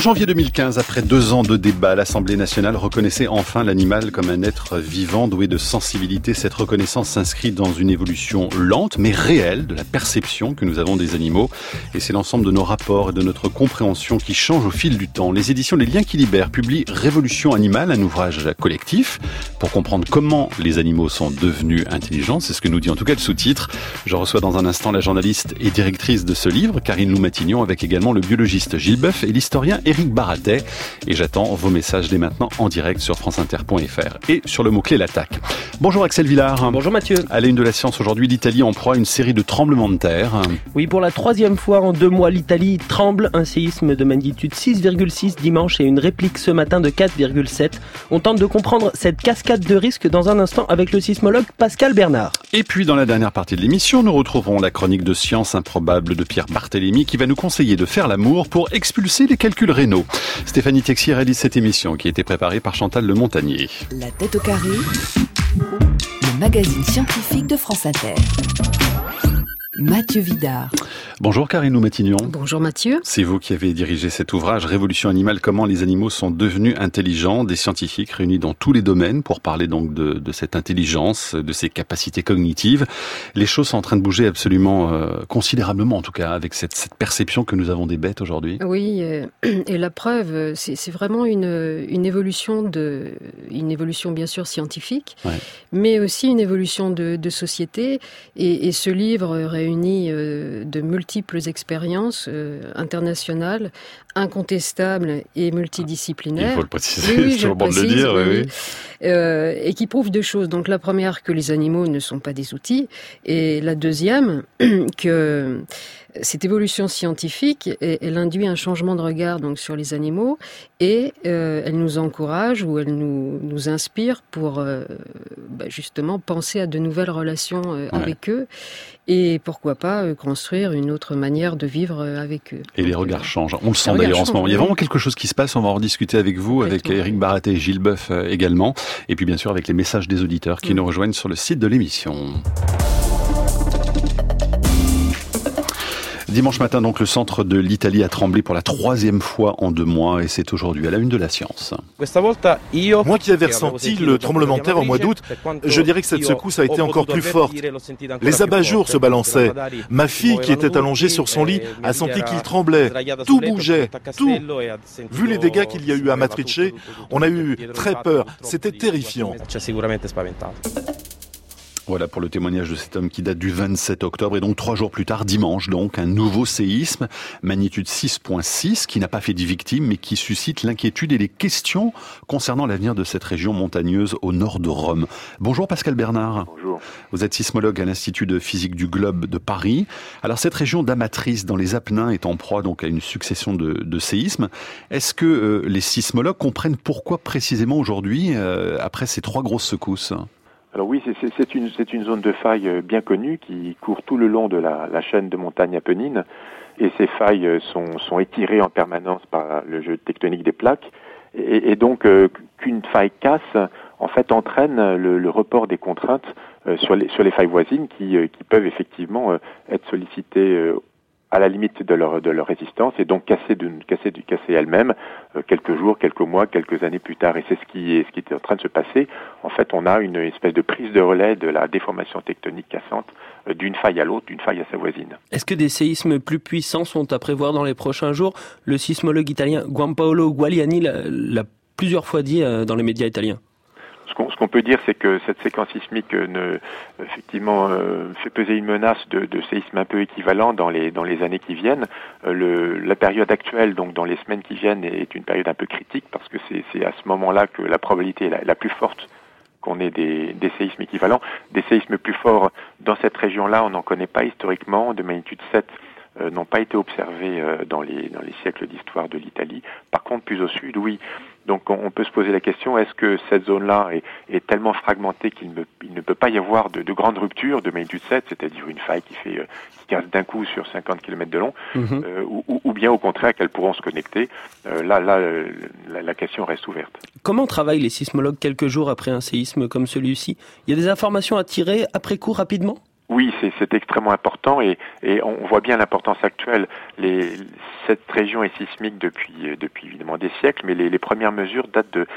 janvier 2015, après 2 ans de débat, l'Assemblée nationale reconnaissait enfin l'animal comme un être vivant doué de sensibilité. Cette reconnaissance s'inscrit dans une évolution lente mais réelle de la perception que nous avons des animaux. Et c'est l'ensemble de nos rapports et de notre compréhension qui change au fil du temps. Les éditions Les Liens qui libèrent publient Révolution animale, un ouvrage collectif pour comprendre comment les animaux sont devenus intelligents. C'est ce que nous dit en tout cas le sous-titre. Je reçois dans un instant la journaliste et directrice de ce livre, Karine Lou-Matignon, avec également le biologiste Gilles Boeuf et l'historien Éric Baratet. Et j'attends vos messages dès maintenant en direct sur franceinter.fr et sur le mot-clé l'attaque. Bonjour Axel Villard. Bonjour Mathieu. À la une de la science aujourd'hui, l'Italie en proie à une série de tremblements de terre. Oui, pour la 3e fois en 2 mois, l'Italie tremble. Un séisme de magnitude 6,6 dimanche et une réplique ce matin de 4,7. On tente de comprendre cette cascade de risques dans un instant avec le sismologue Pascal Bernard. Et puis dans la dernière partie de l'émission, nous retrouverons la chronique de science improbable de Pierre Barthélémy qui va nous conseiller de faire l'amour pour expulser les calculs rénaux. Stéphanie Texier réalise cette émission qui a été préparée par Chantal Le Montagnier. La tête au carré, le magazine scientifique de France Inter. Mathieu Vidard. Bonjour Karine Lou-Matignon. Bonjour Mathieu. C'est vous qui avez dirigé cet ouvrage Révolution animale, comment les animaux sont devenus intelligents, des scientifiques réunis dans tous les domaines pour parler donc de cette intelligence, de ses capacités cognitives. Les choses sont en train de bouger absolument considérablement en tout cas avec cette perception que nous avons des bêtes aujourd'hui. Oui, et la preuve, c'est vraiment une évolution bien sûr scientifique, ouais, mais aussi une évolution de société. Et ce livre réunit de multiples expériences internationales, incontestables et multidisciplinaires. Il faut le préciser, c'est toujours bon de le dire. Oui. Et qui prouvent 2 choses. Donc la première, que les animaux ne sont pas des outils, et la deuxième, que cette évolution scientifique, elle induit un changement de regard donc sur les animaux, et elle nous encourage ou elle nous inspire pour justement penser à de nouvelles relations avec eux, et pourquoi pas construire une autre manière de vivre avec eux. Et les regards changent. On le sent d'ailleurs en ce moment. Il y a vraiment quelque chose qui se passe. On va en rediscuter avec vous, avec Éric Baratet et Gilles Boeuf également. Et puis bien sûr avec les messages des auditeurs qui nous rejoignent sur le site de l'émission. Dimanche matin, donc, le centre de l'Italie a tremblé pour la 3e fois en 2 mois et c'est aujourd'hui à la une de la science. Moi qui avais ressenti le tremblement de terre au mois d'août, je dirais que cette secousse a été encore plus forte. Les abat-jours se balançaient. Ma fille qui était allongée sur son lit a senti qu'il tremblait. Tout bougeait, tout. Vu les dégâts qu'il y a eu à Matrice, on a eu très peur. C'était terrifiant. Voilà pour le témoignage de cet homme qui date du 27 octobre et donc 3 jours plus tard, dimanche donc, un nouveau séisme, magnitude 6.6, qui n'a pas fait de victimes mais qui suscite l'inquiétude et les questions concernant l'avenir de cette région montagneuse au nord de Rome. Bonjour Pascal Bernard. Bonjour. Vous êtes sismologue à l'Institut de physique du globe de Paris. Alors cette région d'Amatrice dans les Apennins est en proie donc à une succession de séismes. Est-ce que les sismologues comprennent pourquoi précisément aujourd'hui, après ces 3 grosses secousses ? Alors oui, c'est une zone de faille bien connue qui court tout le long de la chaîne de montagnes apennines, et ces failles sont étirées en permanence par le jeu tectonique des plaques, et donc qu'une faille casse en fait entraîne le report des contraintes sur les failles voisines qui peuvent effectivement être sollicitées à la limite de leur résistance, et donc casser elles-mêmes quelques jours, quelques mois, quelques années plus tard. Et c'est ce qui est en train de se passer. En fait, on a une espèce de prise de relais de la déformation tectonique cassante d'une faille à l'autre, d'une faille à sa voisine. Est-ce que des séismes plus puissants sont à prévoir dans les prochains jours ? Le sismologue italien Giampaolo Gualiani l'a plusieurs fois dit dans les médias italiens. Ce qu'on peut dire, c'est que cette séquence sismique effectivement fait peser une menace de séisme un peu équivalent dans les années qui viennent. La période actuelle, donc dans les semaines qui viennent, est une période un peu critique parce que c'est à ce moment-là que la probabilité est la plus forte qu'on ait des séismes équivalents. Des séismes plus forts dans cette région-là, on n'en connaît pas historiquement, de magnitude 7. N'ont pas été observés dans les siècles d'histoire de l'Italie. Par contre, plus au sud, oui. Donc on peut se poser la question, est-ce que cette zone-là est tellement fragmentée qu'il ne peut pas y avoir de grandes ruptures de magnitude 7, c'est-à-dire une faille qui casse d'un coup sur 50 km de long, ou bien au contraire qu'elles pourront se connecter. La question reste ouverte. Comment travaillent les sismologues quelques jours après un séisme comme celui-ci ? Il y a des informations à tirer après coup rapidement ? Oui, c'est extrêmement important, et on voit bien l'importance actuelle. cette région est sismique depuis évidemment des siècles, mais les premières mesures datent de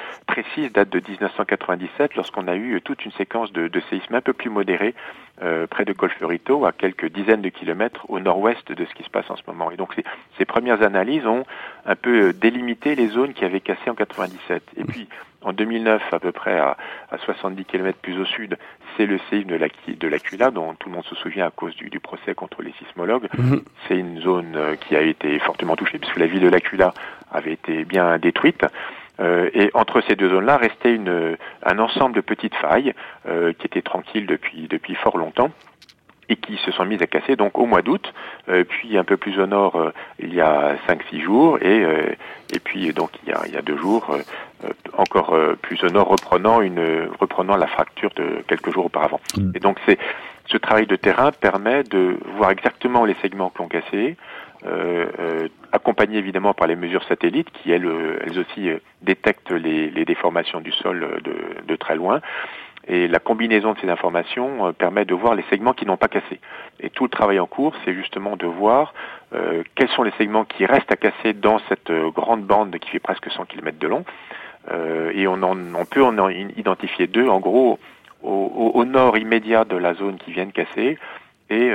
1997, lorsqu'on a eu toute une séquence de séismes un peu plus modérés près de Golfeurito, à quelques dizaines de kilomètres au nord-ouest de ce qui se passe en ce moment. Et donc ces premières analyses ont un peu délimité les zones qui avaient cassé en 97. Et puis en 2009, à peu près à 70 km plus au sud, c'est le séisme de l'Aquila, dont tout le monde se souvient à cause du procès contre les sismologues. C'est une zone qui a été fortement touchée, puisque la ville de l'Aquila avait été bien détruite. Et entre ces deux zones-là restait un ensemble de petites failles qui étaient tranquilles depuis fort longtemps et qui se sont mises à casser donc au mois d'août, puis un peu plus au nord il y a 5-6 jours et puis donc il y a 2 jours encore plus au nord reprenant la fracture de quelques jours auparavant. Et donc ce travail de terrain permet de voir exactement les segments qui ont cassé, accompagné évidemment par les mesures satellites qui elles aussi détectent les déformations du sol de très loin. Et la combinaison de ces informations permet de voir les segments qui n'ont pas cassé. Et tout le travail en cours, c'est justement de voir quels sont les segments qui restent à casser dans cette grande bande qui fait presque 100 km de long. Et on peut en identifier 2, en gros, au nord immédiat de la zone qui vient de casser et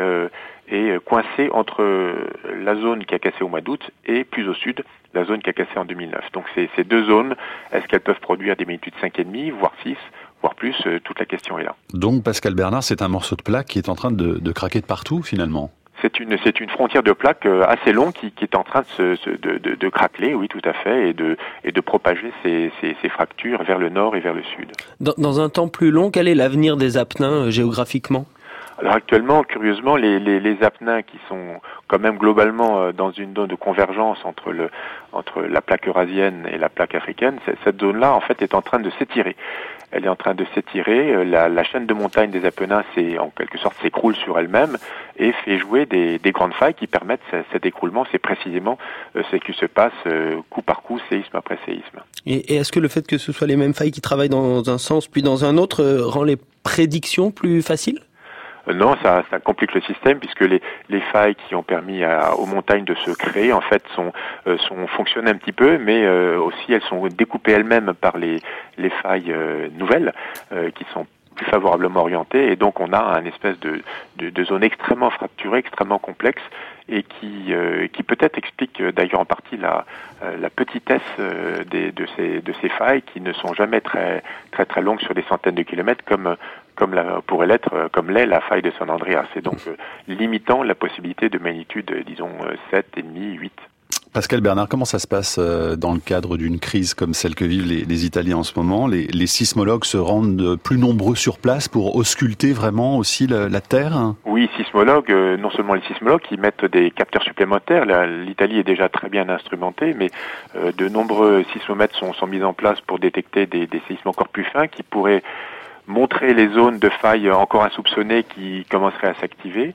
coincé entre la zone qui a cassé au mois d'août et plus au sud, la zone qui a cassé en 2009. Donc ces 2 zones, est-ce qu'elles peuvent produire des magnitudes 5,5, voire 6, voire plus, toute la question est là. Donc Pascal Bernard, c'est un morceau de plaque qui est en train de craquer de partout finalement. C'est une frontière de plaques assez longue qui est en train de craqueler, oui, tout à fait, et de propager ces fractures vers le nord et vers le sud. Dans un temps plus long, quel est l'avenir des Apennins géographiquement ? Alors actuellement, curieusement, les Apennins qui sont quand même globalement dans une zone de convergence entre la plaque eurasienne et la plaque africaine, cette zone-là en fait est en train de s'étirer. Elle est en train de s'étirer. La chaîne de montagnes des Apennins, en quelque sorte, s'écroule sur elle-même et fait jouer des grandes failles qui permettent cet écroulement. C'est précisément ce qui se passe coup par coup, séisme après séisme. Et est-ce que le fait que ce soit les mêmes failles qui travaillent dans un sens puis dans un autre rend les prédictions plus faciles ? Non, ça complique le système puisque les failles qui ont permis aux montagnes de se créer en fait fonctionnent un petit peu, mais aussi elles sont découpées elles-mêmes par les failles nouvelles qui sont plus favorablement orientées, et donc on a un espèce de zone extrêmement fracturée, extrêmement complexe, et qui peut-être explique d'ailleurs en partie la petitesse de ces failles qui ne sont jamais très très très longues sur des centaines de kilomètres comme l'est la faille de San Andreas, et donc limitant la possibilité de magnitude, disons 7,5, 8. Pascal Bernard, comment ça se passe dans le cadre d'une crise comme celle que vivent les Italiens en ce moment ? Les sismologues se rendent plus nombreux sur place pour ausculter vraiment aussi la terre ? Oui, sismologues, non seulement les sismologues qui mettent des capteurs supplémentaires, l'Italie est déjà très bien instrumentée, mais de nombreux sismomètres sont mis en place pour détecter des séismes encore plus fins qui pourraient montrer les zones de failles encore insoupçonnées qui commenceraient à s'activer.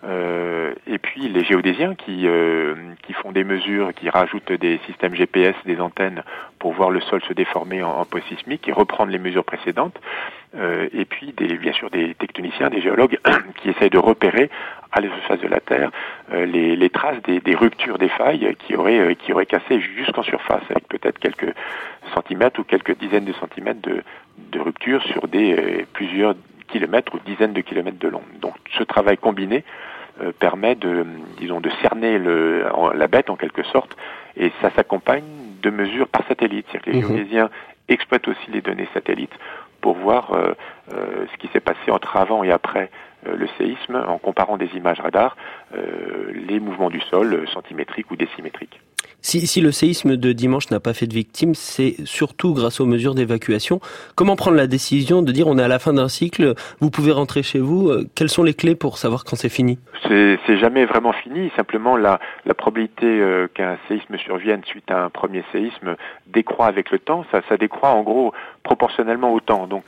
Et puis les géodésiens qui font des mesures, qui rajoutent des systèmes GPS, des antennes pour voir le sol se déformer en pause sismique et reprendre les mesures précédentes. Et puis bien sûr des tectoniciens, des géologues qui essayent de repérer à la surface de la Terre les traces des ruptures des failles qui auraient cassé jusqu'en surface, avec peut-être quelques centimètres ou quelques dizaines de centimètres de rupture sur des plusieurs kilomètres ou dizaines de kilomètres de long. Donc ce travail combiné permet de cerner la bête en quelque sorte, et ça s'accompagne de mesures par satellite. C'est-à-dire que les géodésiens exploitent aussi les données satellites pour voir ce qui s'est passé entre avant et après le séisme, en comparant des images radar, les mouvements du sol centimétriques ou décimétriques. Si le séisme de dimanche n'a pas fait de victimes, c'est surtout grâce aux mesures d'évacuation. Comment prendre la décision de dire on est à la fin d'un cycle, vous pouvez rentrer chez vous ? Quelles sont les clés pour savoir quand c'est fini ? C'est jamais vraiment fini. Simplement la probabilité qu'un séisme survienne suite à un premier séisme décroît avec le temps. Ça décroît en gros proportionnellement au temps. Donc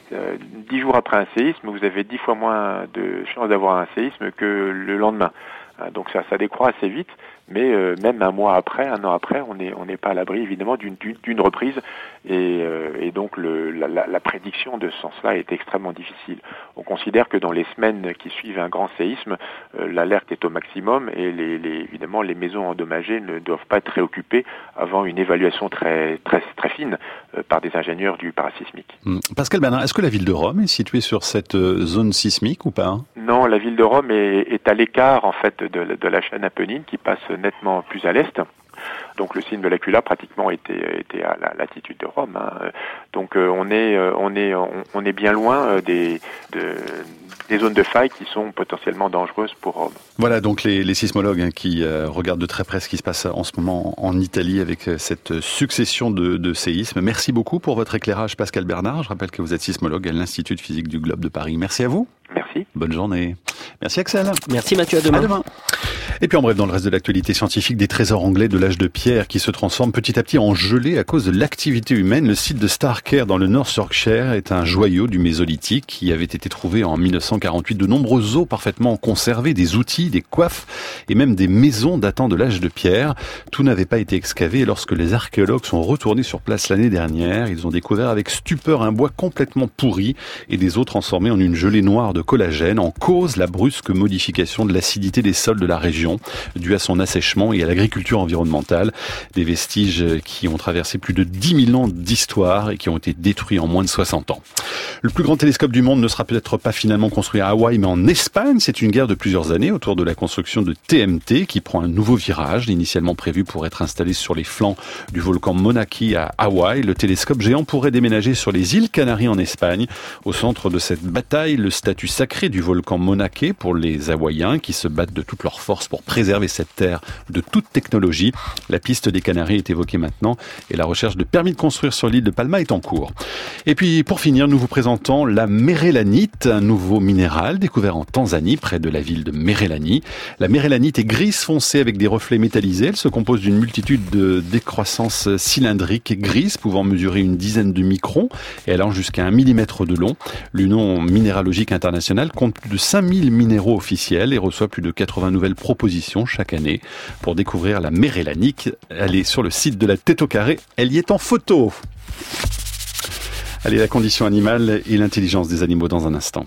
10 jours après un séisme, vous avez 10 fois moins de chances d'avoir un séisme que le lendemain. Donc ça décroît assez vite, mais même un an après, on n'est pas à l'abri évidemment d'une reprise, et donc la prédiction de ce sens-là est extrêmement difficile. On considère que dans les semaines qui suivent un grand séisme, l'alerte est au maximum, et évidemment les maisons endommagées ne doivent pas être réoccupées avant une évaluation très très très fine par des ingénieurs du parasismique. Pascal Bernard, est-ce que la ville de Rome est située sur cette zone sismique ou pas ? Non, la ville de Rome est à l'écart en fait de la chaîne Apennine, qui passe nettement plus à l'est. Donc le signe de l'Aquila pratiquement était à la latitude de Rome. Donc on est bien loin des zones de faille qui sont potentiellement dangereuses pour Rome. Voilà donc les sismologues qui regardent de très près ce qui se passe en ce moment en Italie avec cette succession de séismes. Merci beaucoup pour votre éclairage, Pascal Bernard. Je rappelle que vous êtes sismologue à l'Institut de physique du globe de Paris. Merci à vous. Merci. Bonne journée. Merci Axel. Merci Mathieu, à demain. À demain. Et puis en bref, dans le reste de l'actualité scientifique, des trésors anglais de l'âge de pierre qui se transforment petit à petit en gelée à cause de l'activité humaine. Le site de Starker dans le North Yorkshire est un joyau du Mésolithique qui avait été trouvé en 1948. De nombreux os parfaitement conservés, des outils, des coiffes et même des maisons datant de l'âge de pierre. Tout n'avait pas été excavé et lorsque les archéologues sont retournés sur place l'année dernière, ils ont découvert avec stupeur un bois complètement pourri et des os transformés en une gelée noire de collagène. En cause, la brusque modification de l'acidité des sols de la région dû à son assèchement et à l'agriculture environnementale. Des vestiges qui ont traversé plus de 10 000 ans d'histoire et qui ont été détruits en moins de 60 ans. Le plus grand télescope du monde ne sera peut-être pas finalement construit à Hawaï, mais en Espagne. C'est une guerre de plusieurs années autour de la construction de TMT qui prend un nouveau virage. Initialement prévu pour être installé sur les flancs du volcan Mauna Kea à Hawaï, le télescope géant pourrait déménager sur les îles Canaries en Espagne. Au centre de cette bataille, le statut sacré du volcan Mauna Kea pour les Hawaïens qui se battent de toutes leurs forces pour préserver cette terre de toute technologie. La piste des Canaries est évoquée maintenant et la recherche de permis de construire sur l'île de Palma est en cours. Et puis pour finir, nous vous présentons la mérélanite, un nouveau minéral découvert en Tanzanie près de la ville de Merelani. La mérélanite est grise foncée avec des reflets métallisés. Elle se compose d'une multitude de décroissances cylindriques grises pouvant mesurer une dizaine de microns et allant jusqu'à 1 millimètre de long. L'Union minéralogique internationale compte plus de 5000 minéraux officiels et reçoit plus de 80 nouvelles propositions chaque année. Pour découvrir la mérélanite, allez sur le site de la Tête au Carré, elle y est en photo. Allez, la condition animale et l'intelligence des animaux dans un instant.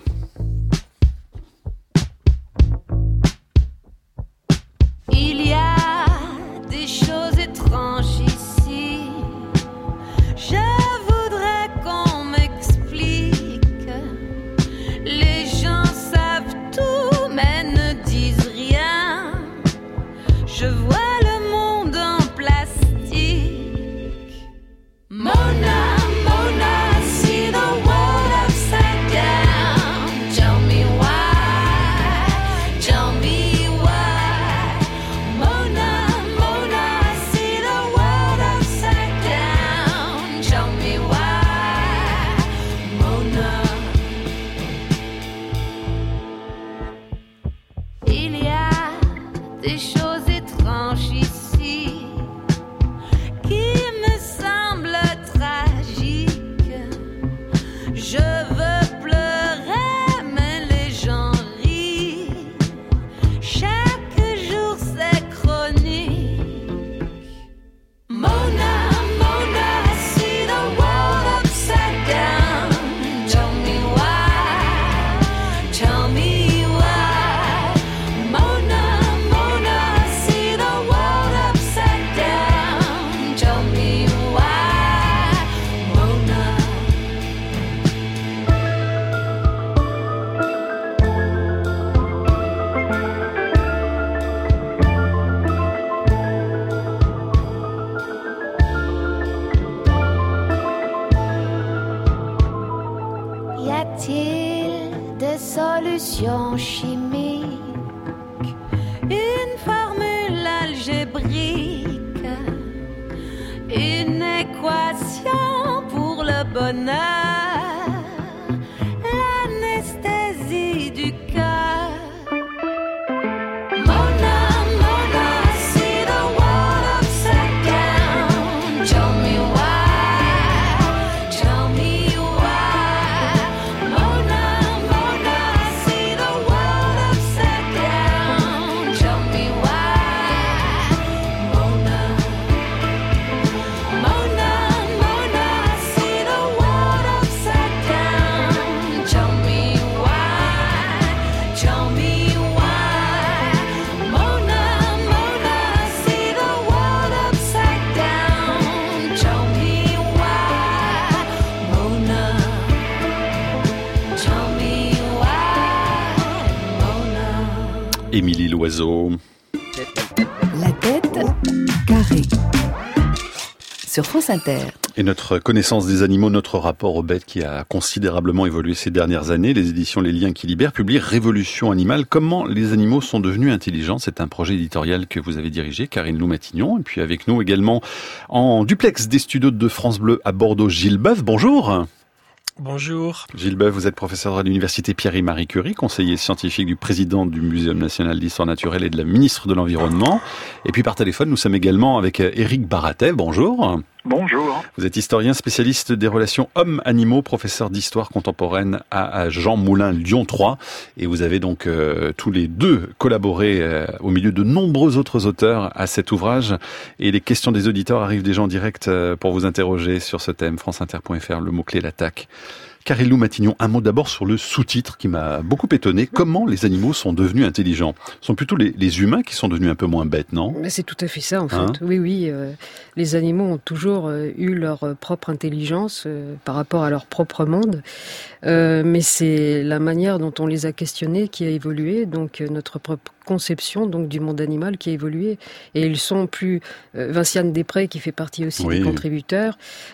Il y a des choses étranges ici. Je voudrais qu'on m'explique. Les gens savent tout mais ne disent rien. Je vois le monde en plastique. Mona, Mona, see the world upside down. Tell me why, tell me why. Mona, Mona, see the world upside down. Tell me why, Mona. Il y a des choses étranges ici qui me semblent tragiques. Je veux pleurer mais les gens rient. Chaque jour c'est chronique. Mona, Mona, see the world upside down. Tell me why, tell me why. Mona, Mona, see the world upside down. Tell me why, Mona. Y a-t-il des solutions chimiques? Une formule algébrique? Une équation pour le bonheur? L'anesthésie du cœur? Mona, Mona, see the world upside down. Tell me why, tell me why. Mona, Mona, see the world upside down. Tell me why, oiseau. La tête carrée. Sur France Inter. Et notre connaissance des animaux, notre rapport aux bêtes qui a considérablement évolué ces dernières années. Les éditions Les Liens qui libèrent publient Révolution animale. Comment les animaux sont devenus intelligents? C'est un projet éditorial que vous avez dirigé, Karine Lou-Matignon. Et puis avec nous également en duplex des studios de France Bleu à Bordeaux, Gilles Boeuf. Bonjour. Bonjour. Gilles Boeuf, vous êtes professeur à l'université Pierre et Marie Curie, conseiller scientifique du président du Muséum national d'histoire naturelle et de la ministre de l'Environnement. Et puis par téléphone, nous sommes également avec Éric Baratet. Bonjour. Bonjour. Vous êtes historien spécialiste des relations hommes-animaux, professeur d'histoire contemporaine à Jean Moulin Lyon 3. Et vous avez donc tous les deux collaboré au milieu de nombreux autres auteurs à cet ouvrage. Et les questions des auditeurs arrivent déjà en direct pour vous interroger sur ce thème. franceinter.fr, le mot-clé l'attaque. Karine Lou-Matignon, un mot d'abord sur le sous-titre qui m'a beaucoup étonné. Comment les animaux sont devenus intelligents? Ce sont plutôt les humains qui sont devenus un peu moins bêtes, non? Mais c'est tout à fait ça, en fait. Oui. Les animaux ont toujours eu leur propre intelligence par rapport à leur propre monde. Mais c'est la manière dont on les a questionnés qui a évolué. Donc, notre propre conception donc du monde animal qui a évolué. Et ils sont plus... Vinciane Després, qui fait partie aussi des contributeurs,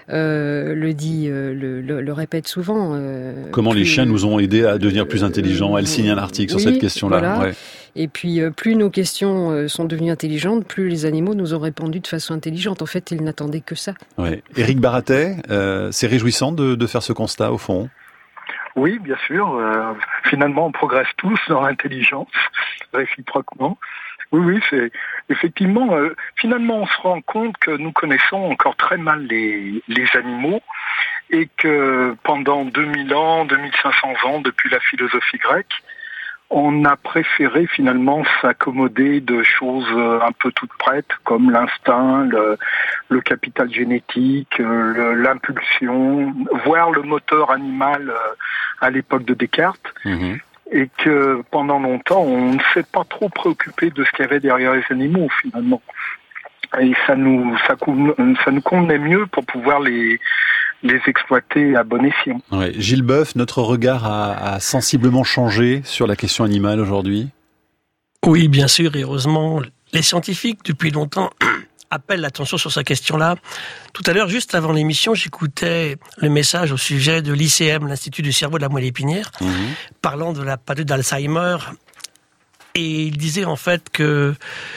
le répète souvent. Comment les chiens nous ont aidés à devenir plus intelligents? Elle signe un article sur cette question-là. Voilà. Ouais. Et puis, plus nos questions sont devenues intelligentes, plus les animaux nous ont répondu de façon intelligente. En fait, ils n'attendaient que ça. Ouais. Éric Baratet, c'est réjouissant de faire ce constat, au fond? Oui, bien sûr. Finalement, on progresse tous dans l'intelligence, réciproquement. Oui, c'est effectivement. Finalement, on se rend compte que nous connaissons encore très mal les animaux et que pendant 2000 ans, 2500 ans, depuis la philosophie grecque, on a préféré finalement s'accommoder de choses un peu toutes prêtes, comme l'instinct, le capital génétique, l'impulsion, voire le moteur animal à l'époque de Descartes. Mmh. Et que pendant longtemps, on ne s'est pas trop préoccupé de ce qu'il y avait derrière les animaux, finalement. Et ça nous convenait mieux pour pouvoir les exploiter à bon escient. Ouais. Gilles Boeuf, notre regard a sensiblement changé sur la question animale aujourd'hui? Oui, bien sûr, et heureusement, les scientifiques, depuis longtemps, appellent l'attention sur cette question-là. Tout à l'heure, juste avant l'émission, j'écoutais le message au sujet de l'ICM, l'Institut du cerveau de la moelle épinière, parlant de la maladie d'Alzheimer. Et il disait en fait que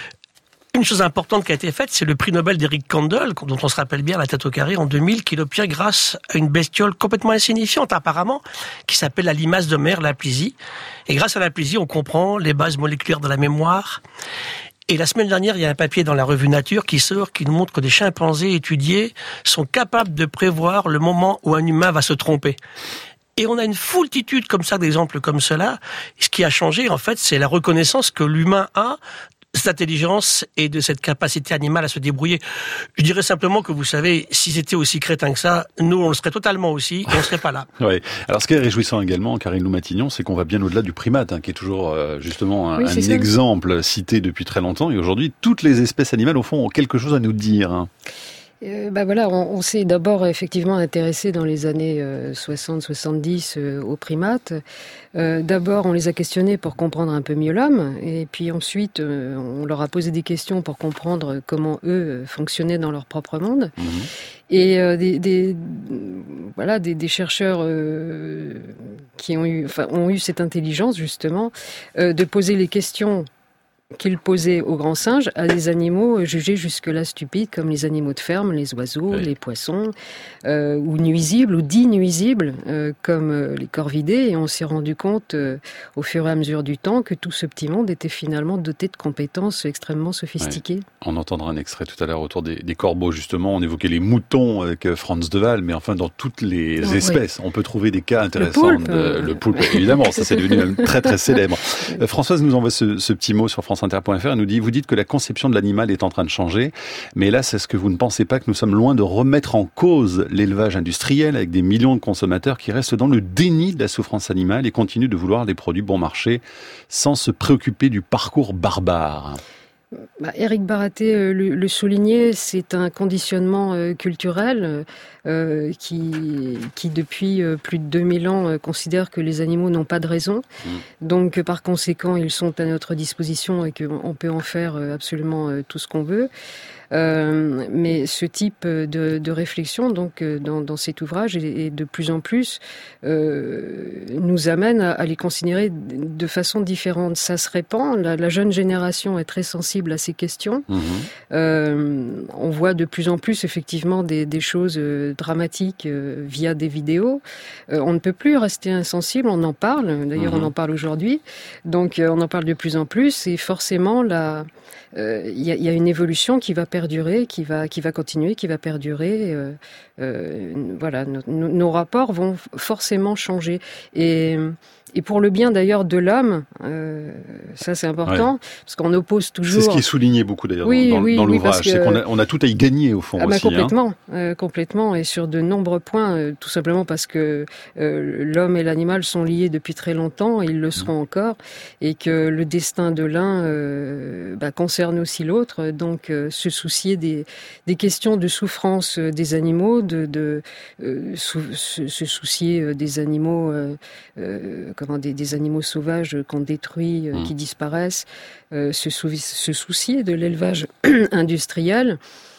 une chose importante qui a été faite, c'est le prix Nobel d'Eric Kandel, dont on se rappelle bien, La tête au carré, en 2000, qui l'obtient grâce à une bestiole complètement insignifiante, apparemment, qui s'appelle la limace de mer, la plisie. Et grâce à la plisie, on comprend les bases moléculaires de la mémoire. Et la semaine dernière, il y a un papier dans la revue Nature qui sort, qui nous montre que des chimpanzés étudiés sont capables de prévoir le moment où un humain va se tromper. Et on a une foultitude comme ça, d'exemples comme cela. Ce qui a changé, en fait, c'est la reconnaissance que l'humain a cette intelligence et de cette capacité animale à se débrouiller. Je dirais simplement que, vous savez, si c'était aussi crétin que ça, nous, on le serait totalement aussi, et on ne serait pas là. Oui. Alors, ce qui est réjouissant également, Karine Lou-Matignon, c'est qu'on va bien au-delà du primate, qui est toujours justement un exemple cité depuis très longtemps. Et aujourd'hui, toutes les espèces animales, au fond, ont quelque chose à nous dire. On s'est d'abord effectivement intéressé dans les années 60-70 aux primates. D'abord, on les a questionnés pour comprendre un peu mieux l'homme, et puis ensuite, on leur a posé des questions pour comprendre comment eux fonctionnaient dans leur propre monde. Et des chercheurs qui ont eu cette intelligence justement de poser les questions qu'ils posaient aux grands singes à des animaux jugés jusque-là stupides, comme les animaux de ferme, les oiseaux, les poissons, ou nuisibles, ou dits nuisibles, comme les corvidés. Et on s'est rendu compte, au fur et à mesure du temps, que tout ce petit monde était finalement doté de compétences extrêmement sophistiquées. Ouais. On entendra un extrait tout à l'heure autour des corbeaux, justement. On évoquait les moutons avec Franz de Waal, mais enfin, dans toutes les espèces, on peut trouver des cas intéressants. Le poulpe, évidemment, ça c'est devenu même très très célèbre. Françoise nous envoie ce petit mot sur franceinter.fr. Elle nous dit, vous dites que la conception de l'animal est en train de changer, mais là, est-ce que vous ne pensez pas que nous sommes loin de remettre en cause l'élevage industriel avec des millions de consommateurs qui restent dans le déni de la souffrance animale et continuent de vouloir des produits bon marché sans se préoccuper du parcours barbare? Éric Baraté le soulignait, c'est un conditionnement culturel qui depuis plus de 2000 ans considère que les animaux n'ont pas de raison. Donc par conséquent, ils sont à notre disposition et qu'on peut en faire absolument tout ce qu'on veut. Mais ce type de réflexion, donc dans cet ouvrage, et de plus en plus, nous amène à les considérer de façon différente. Ça se répand. La jeune génération est très sensible à ces questions. On voit de plus en plus effectivement des choses dramatiques via des vidéos. On ne peut plus rester insensible. On en parle. D'ailleurs, on en parle aujourd'hui. Donc, on en parle de plus en plus. Et forcément, il y a une évolution qui va perdurer, qui va continuer, qui va perdurer. Voilà, nos rapports vont forcément changer. Et pour le bien d'ailleurs de l'homme, ça c'est important, parce qu'on oppose toujours... C'est ce qui est souligné beaucoup d'ailleurs dans l'ouvrage, c'est qu'on a tout à y gagner au fond aussi. Complètement, et sur de nombreux points, tout simplement parce que l'homme et l'animal sont liés depuis très longtemps, et ils le seront encore, et que le destin de l'un concerne aussi l'autre, donc se soucier des questions de souffrance des animaux, se soucier des animaux... des animaux sauvages qu'on détruit, qui disparaissent, se soucier de l'élevage industriel,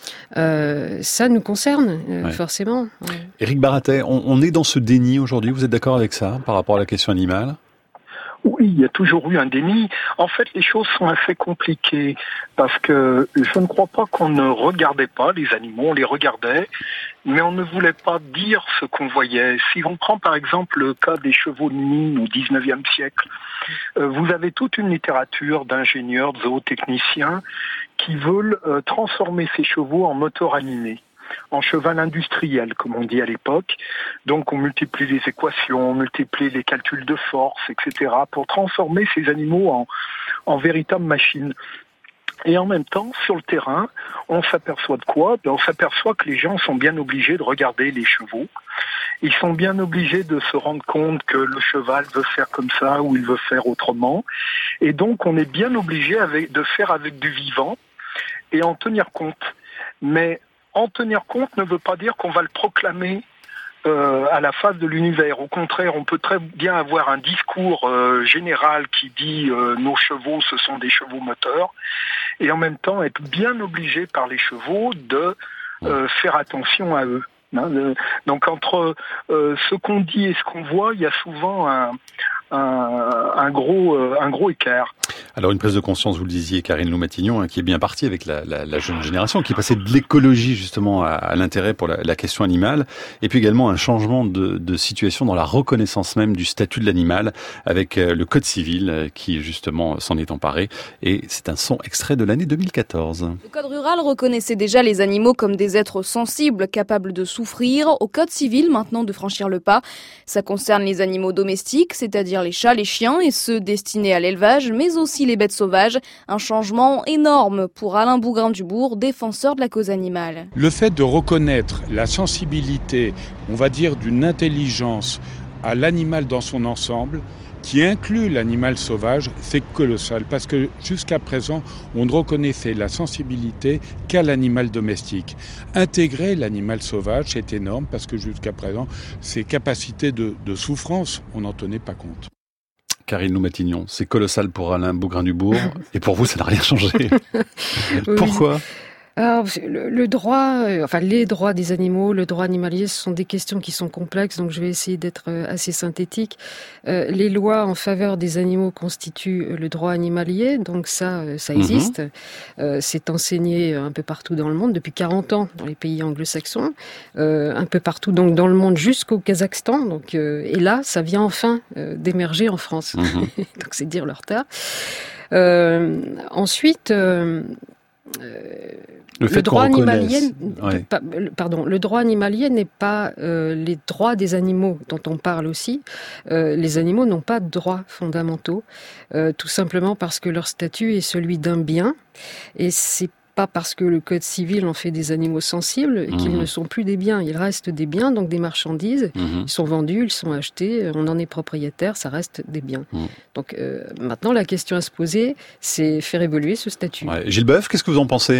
ça nous concerne forcément. Éric Baraté, on est dans ce déni aujourd'hui, vous êtes d'accord avec ça par rapport à la question animale ? Oui, il y a toujours eu un déni. En fait, les choses sont assez compliquées parce que je ne crois pas qu'on ne regardait pas les animaux, on les regardait, mais on ne voulait pas dire ce qu'on voyait. Si on prend par exemple le cas des chevaux de mine au XIXe siècle, vous avez toute une littérature d'ingénieurs, de zootechniciens qui veulent transformer ces chevaux en moteurs animés, en cheval industriel, comme on dit à l'époque. Donc on multiplie les équations, on multiplie les calculs de force, etc., pour transformer ces animaux en véritables machines. Et en même temps, sur le terrain, on s'aperçoit de quoi ? On s'aperçoit que les gens sont bien obligés de regarder les chevaux. Ils sont bien obligés de se rendre compte que le cheval veut faire comme ça ou il veut faire autrement. Et donc on est bien obligé de faire avec du vivant et en tenir compte. Mais en tenir compte ne veut pas dire qu'on va le proclamer à la face de l'univers. Au contraire, on peut très bien avoir un discours général qui dit nos chevaux, ce sont des chevaux moteurs, et en même temps être bien obligé par les chevaux de faire attention à eux. Donc entre ce qu'on dit et ce qu'on voit, il y a souvent un gros écart. Alors une prise de conscience, vous le disiez, Karine Loumatignon, qui est bien partie avec la jeune génération, qui est passée de l'écologie justement à l'intérêt pour la question animale, et puis également un changement de situation dans la reconnaissance même du statut de l'animal, avec le Code civil qui justement s'en est emparé, et c'est un son extrait de l'année 2014. Le Code rural reconnaissait déjà les animaux comme des êtres sensibles, capables de souffrir. Au Code civil, maintenant, de franchir le pas. Ça concerne les animaux domestiques, c'est-à-dire les chats, les chiens, et ceux destinés à l'élevage, mais aussi les bêtes sauvages. Un changement énorme pour Alain Bougrain-Dubourg, défenseur de la cause animale. Le fait de reconnaître la sensibilité, on va dire d'une intelligence à l'animal dans son ensemble, qui inclut l'animal sauvage, c'est colossal. Parce que jusqu'à présent, on ne reconnaissait la sensibilité qu'à l'animal domestique. Intégrer l'animal sauvage, c'est énorme, parce que jusqu'à présent, ses capacités de souffrance, on n'en tenait pas compte. Karine Loumatignon, c'est colossal pour Alain Bougrain-Dubourg, et pour vous, ça n'a rien changé. Pourquoi ? Alors, le droit, les droits des animaux, le droit animalier, ce sont des questions qui sont complexes, donc je vais essayer d'être assez synthétique. Les lois en faveur des animaux constituent le droit animalier, donc ça existe. C'est enseigné un peu partout dans le monde, depuis 40 ans dans les pays anglo-saxons, un peu partout donc dans le monde jusqu'au Kazakhstan. Donc, et là, ça vient enfin d'émerger en France. Donc c'est dire le retard. Ensuite... le droit animalier, le droit animalier n'est pas les droits des animaux dont on parle aussi. Les animaux n'ont pas de droits fondamentaux, tout simplement parce que leur statut est celui d'un bien, et c'est pas parce que le code civil en fait des animaux sensibles qu'ils ne sont plus des biens. Ils restent des biens, donc des marchandises. Ils sont vendus, ils sont achetés, on en est propriétaire, ça reste des biens. Donc maintenant, la question à se poser, c'est faire évoluer ce statut. Ouais. Gilles Boeuf, qu'est-ce que vous en pensez ?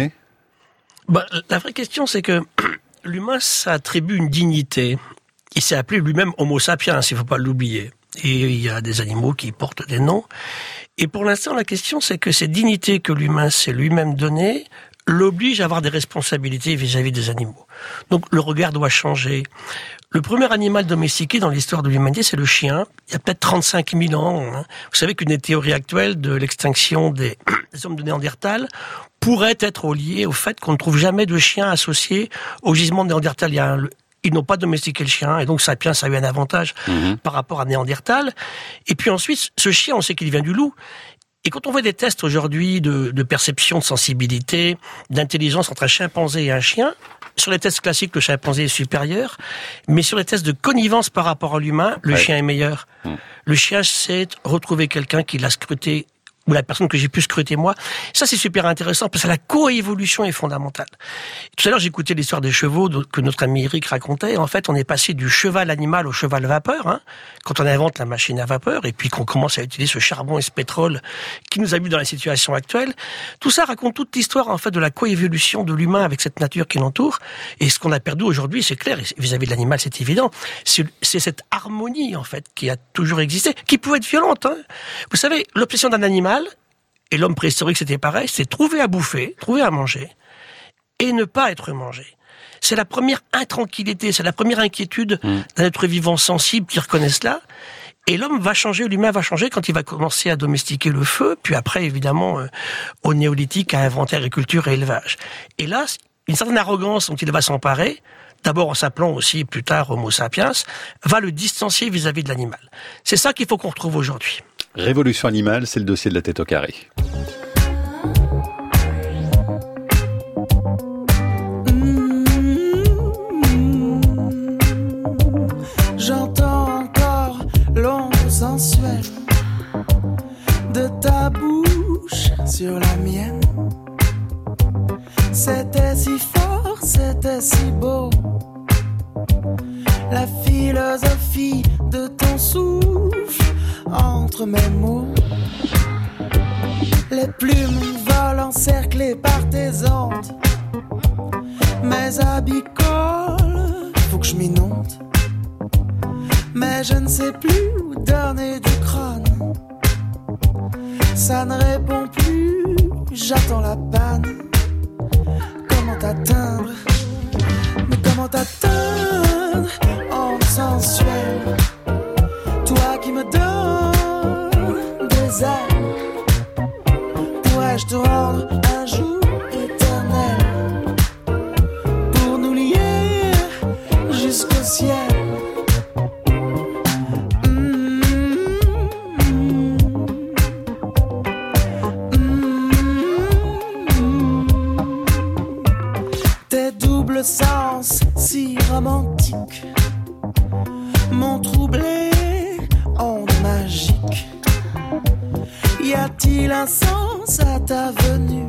La vraie question, c'est que l'humain s'attribue une dignité. Il s'est appelé lui-même Homo sapiens, il ne faut pas l'oublier. Et il y a des animaux qui portent des noms. Et pour l'instant, la question, c'est que cette dignité que l'humain s'est lui-même donnée l'oblige à avoir des responsabilités vis-à-vis des animaux. Donc le regard doit changer. Le premier animal domestiqué dans l'histoire de l'humanité, c'est le chien. Il y a peut-être 35 000 ans. Vous savez qu'une des théories actuelles de l'extinction des hommes de Néandertal pourrait être liée au fait qu'on ne trouve jamais de chien associé au gisement de Néandertal. Ils n'ont pas domestiqué le chien, et donc Sapiens a eu un avantage par rapport à Néandertal. Et puis ensuite, ce chien, on sait qu'il vient du loup. Et quand on voit des tests aujourd'hui de perception, de sensibilité, d'intelligence entre un chimpanzé et un chien, sur les tests classiques, le chimpanzé est supérieur, mais sur les tests de connivence par rapport à l'humain, le chien est meilleur. Le chien sait retrouver quelqu'un qui l'a scruté, ou la personne que j'ai pu scruter moi. Ça, c'est super intéressant, parce que la coévolution est fondamentale. Tout à l'heure, j'écoutais l'histoire des chevaux que notre ami Eric racontait. En fait, on est passé du cheval animal au cheval vapeur, quand on invente la machine à vapeur, et puis qu'on commence à utiliser ce charbon et ce pétrole qui nous a mis dans la situation actuelle. Tout ça raconte toute l'histoire, en fait, de la coévolution de l'humain avec cette nature qui l'entoure. Et ce qu'on a perdu aujourd'hui, c'est clair, vis-à-vis de l'animal, c'est évident. C'est cette harmonie, en fait, qui a toujours existé, qui pouvait être violente. Vous savez, l'obsession d'un animal, et l'homme préhistorique, c'était pareil, c'est trouver à bouffer, trouver à manger, et ne pas être mangé. C'est la première intranquillité, c'est la première inquiétude d'un être vivant sensible qui reconnaît cela. Et l'homme va changer, l'humain va changer quand il va commencer à domestiquer le feu, puis après, évidemment, au néolithique, à inventer agriculture et élevage. Et là, une certaine arrogance dont il va s'emparer, d'abord en s'appelant aussi plus tard Homo sapiens, va le distancier vis-à-vis de l'animal. C'est ça qu'il faut qu'on retrouve aujourd'hui. Révolution animale, c'est le dossier de la tête au carré. J'entends encore l'onde sensuelle de ta bouche sur la mienne. C'était si fort, c'était si beau. La philosophie de ton souffle entre mes mots. Les plumes volent encerclées par tes ondes. Mes habits collent, faut que je m'inonde. Mais je ne sais plus où donner du crâne. Ça ne répond plus, j'attends la panne. Comment t'atteindre? Mais comment t'atteindre? Onde sensuelle, toi qui me donnes des ailes, pourrais-je te rendre un jour éternel pour nous lier jusqu'au ciel? Tes doubles sens si romantiques m'ont troublé en magique. Y a-t-il un sens à ta venue?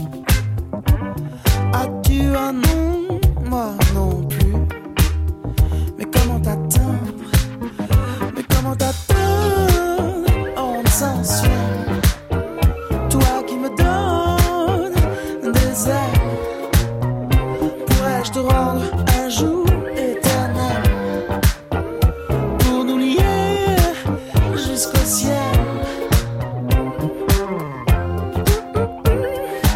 As-tu un nom? Moi non plus. Mais comment t'atteindre? Mais comment t'atteindre? En sensuel, toi qui me donnes des ailes, pourrais-je te rendre un jour éternel pour nous lier jusqu'au ciel?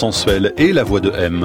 sensuelle et la voix de M.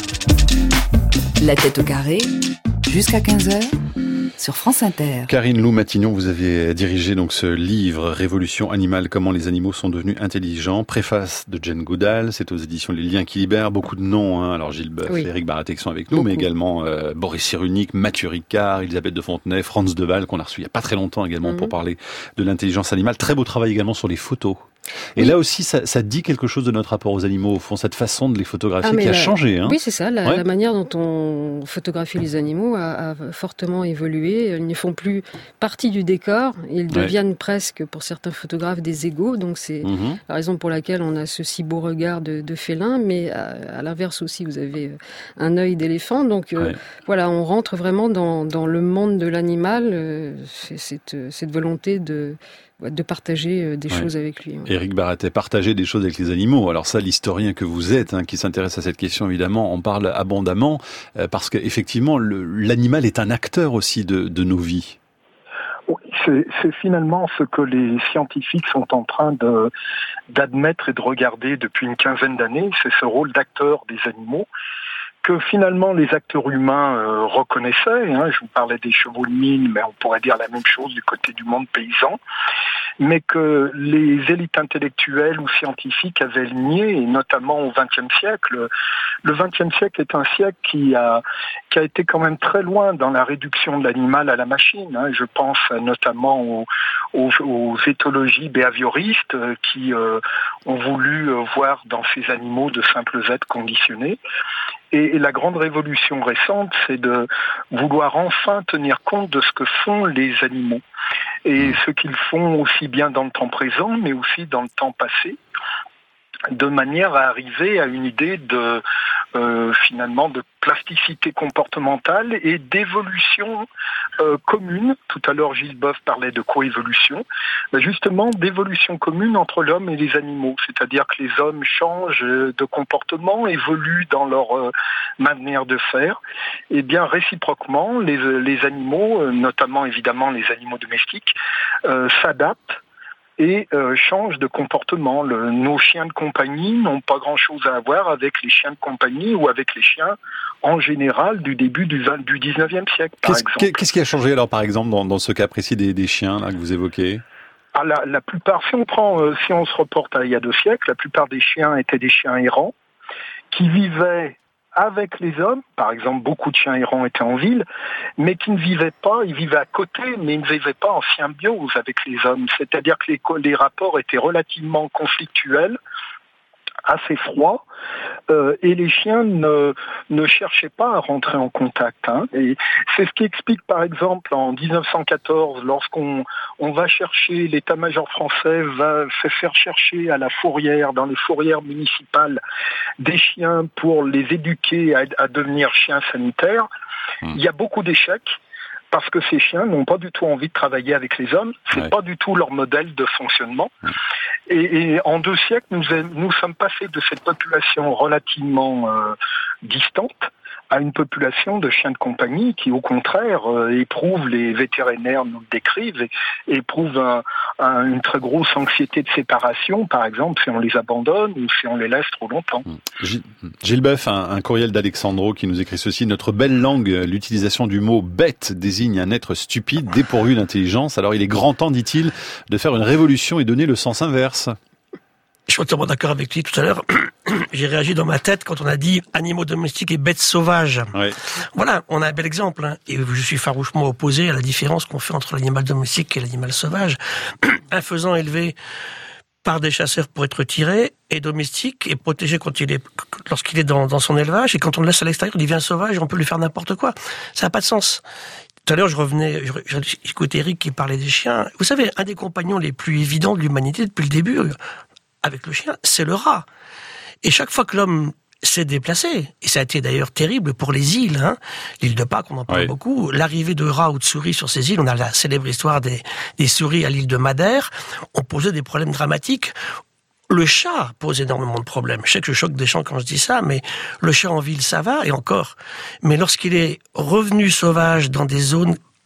La tête au carré, jusqu'à 15h, sur France Inter. Karine Lou-Matignon, vous avez dirigé donc ce livre Révolution animale, comment les animaux sont devenus intelligents. Préface de Jane Goodall, c'est aux éditions Les Liens qui libèrent. Beaucoup de noms, hein. Alors Gilles Boeuf, Éric Baratek sont avec nous, mais également Boris Cyrulnik, Mathieu Ricard, Elisabeth de Fontenay, Franz Deval, qu'on a reçu il n'y a pas très longtemps également pour parler de l'intelligence animale. Très beau travail également sur les photos. Et là aussi, ça dit quelque chose de notre rapport aux animaux, au fond, cette façon de les photographier qui a changé. Hein. Oui, c'est ça. La manière dont on photographie les animaux a fortement évolué. Ils ne font plus partie du décor. Ils deviennent presque, pour certains photographes, des égaux. Donc c'est la raison pour laquelle on a ce si beau regard de félin. Mais à l'inverse aussi, vous avez un œil d'éléphant. Donc voilà, on rentre vraiment dans le monde de l'animal. Cette volonté de partager des choses avec lui. Éric Baratet, partager des choses avec les animaux. Alors ça, l'historien que vous êtes, qui s'intéresse à cette question, évidemment, en parle abondamment, parce qu'effectivement, l'animal est un acteur aussi de nos vies. Oui, c'est finalement ce que les scientifiques sont en train d'admettre et de regarder depuis une quinzaine d'années, c'est ce rôle d'acteur des animaux, que finalement les acteurs humains reconnaissaient. Je vous parlais des chevaux de mine, mais on pourrait dire la même chose du côté du monde paysan, mais que les élites intellectuelles ou scientifiques avaient nié, et notamment au XXe siècle. Le XXe siècle est un siècle qui a été quand même très loin dans la réduction de l'animal à la machine. Je pense notamment aux éthologies behavioristes qui ont voulu voir dans ces animaux de simples êtres conditionnés. Et la grande révolution récente, c'est de vouloir enfin tenir compte de ce que font les animaux et ce qu'ils font aussi bien dans le temps présent, mais aussi dans le temps passé, de manière à arriver à une idée finalement de plasticité comportementale et d'évolution commune. Tout à l'heure, Gilles Boeuf parlait de coévolution. Justement, d'évolution commune entre l'homme et les animaux. C'est-à-dire que les hommes changent de comportement, évoluent dans leur manière de faire. Et bien, réciproquement, les animaux, notamment évidemment les animaux domestiques, s'adaptent et changent de comportement. Nos chiens de compagnie n'ont pas grand-chose à voir avec les chiens de compagnie ou avec les chiens en général du début du 19e siècle, par exemple. Qu'est-ce qui a changé alors, par exemple, dans ce cas précis des chiens là, que vous évoquez ? La plupart, si on se reporte à il y a 2 siècles, la plupart des chiens étaient des chiens errants qui vivaient avec les hommes. Par exemple, beaucoup de chiens errants étaient en ville, mais qui ne vivaient pas, ils vivaient à côté, mais ils ne vivaient pas en symbiose avec les hommes. C'est-à-dire que les rapports étaient relativement conflictuels, assez froids, et les chiens ne cherchaient pas à rentrer en contact. Et c'est ce qui explique, par exemple, en 1914, lorsqu'on va chercher, l'état-major français va faire chercher à la fourrière, dans les fourrières municipales, des chiens pour les éduquer à devenir chiens sanitaires. Il y a beaucoup d'échecs, parce que ces chiens n'ont pas du tout envie de travailler avec les hommes, c'est pas du tout leur modèle de fonctionnement. Et en 2 siècles, nous sommes passés de cette population relativement distante à une population de chiens de compagnie qui, au contraire, éprouve, les vétérinaires nous le décrivent, et éprouve une très grosse anxiété de séparation, par exemple, si on les abandonne ou si on les laisse trop longtemps. Gilles Boeuf, un courriel d'Alexandro qui nous écrit ceci: notre belle langue, l'utilisation du mot bête désigne un être stupide, dépourvu d'intelligence. Alors il est grand temps, dit-il, de faire une révolution et donner le sens inverse. Je suis entièrement d'accord avec lui tout à l'heure. J'ai réagi dans ma tête quand on a dit animaux domestiques et bêtes sauvages. Voilà, on a un bel exemple. Et je suis farouchement opposé à la différence qu'on fait entre l'animal domestique et l'animal sauvage. Un faisan élevé par des chasseurs pour être tiré est domestique et protégé lorsqu'il est dans son élevage. Et quand on le laisse à l'extérieur, il devient sauvage et on peut lui faire n'importe quoi. Ça n'a pas de sens. Tout à l'heure, j'écoutais Eric qui parlait des chiens. Vous savez, un des compagnons les plus évidents de l'humanité depuis le début, avec le chien, c'est le rat. Et chaque fois que l'homme s'est déplacé, et ça a été d'ailleurs terrible pour les îles, l'île de Pâques, on en parle beaucoup, l'arrivée de rats ou de souris sur ces îles, on a la célèbre histoire des souris à l'île de Madère, ont posé des problèmes dramatiques. Le chat pose énormément de problèmes. Je sais que je choque des gens quand je dis ça, mais le chat en ville, ça va, et encore. Mais lorsqu'il est revenu sauvage dans des zones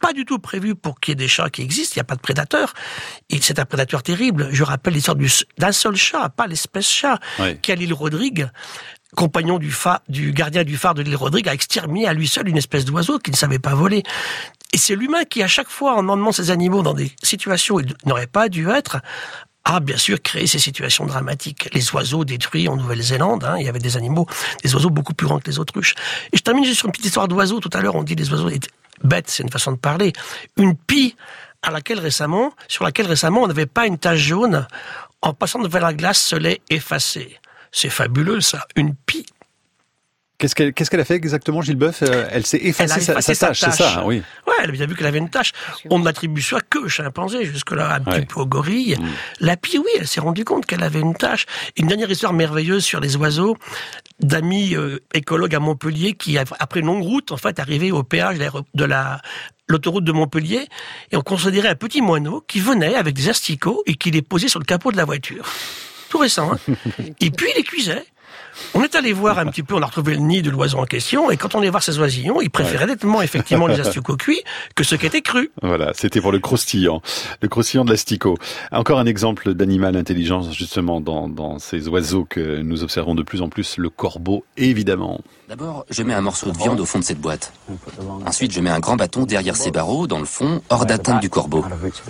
pas du tout prévu pour qu'il y ait des chats qui existent, il n'y a pas de prédateur. C'est un prédateur terrible. Je rappelle l'histoire d'un seul chat, pas l'espèce chat, qui à l'île Rodrigue, compagnon du gardien du phare de l'île Rodrigue, a exterminé à lui seul une espèce d'oiseau qu'il ne savait pas voler. Et c'est l'humain qui, à chaque fois, en emmenant ces animaux dans des situations où ils n'auraient pas dû être, a bien sûr créé ces situations dramatiques. Les oiseaux détruits en Nouvelle-Zélande, il y avait des oiseaux beaucoup plus grands que les autruches. Et je termine juste sur une petite histoire d'oiseaux. Tout à l'heure, on dit les oiseaux étaient bêtes, c'est une façon de parler. Une pie sur laquelle récemment, on n'avait pas une tache jaune, en passant devant la glace, se l'est effacée. C'est fabuleux, ça. Une pie. Qu'est-ce qu'elle a fait exactement, Gilles Boeuf? Elle s'est effacée sa tâche, c'est ça, oui. Ouais, elle a bien vu qu'elle avait une tâche. On n'attribue ça que aux chimpanzés, jusque-là, un petit peu aux gorilles. La pie, oui, elle s'est rendue compte qu'elle avait une tâche. Une dernière histoire merveilleuse sur les oiseaux, d'amis écologues à Montpellier qui, après une longue route, en fait, arrivaient au péage de l'autoroute de Montpellier, et on considérait un petit moineau qui venait avec des asticots et qui les posait sur le capot de la voiture. Tout récent, Et puis, il les cuisait. On est allé voir un petit peu, on a retrouvé le nid de l'oiseau en question, et quand on est voir ces oisillons, ils préféraient nettement, effectivement, les asticots cuits que ceux qui étaient crus. Voilà, c'était pour le croustillant de l'asticot. Encore un exemple d'animal intelligent, justement, dans ces oiseaux que nous observons de plus en plus, le corbeau, évidemment. D'abord, je mets un morceau de viande au fond de cette boîte. Ensuite, je mets un grand bâton derrière ces barreaux, dans le fond, hors d'atteinte du corbeau.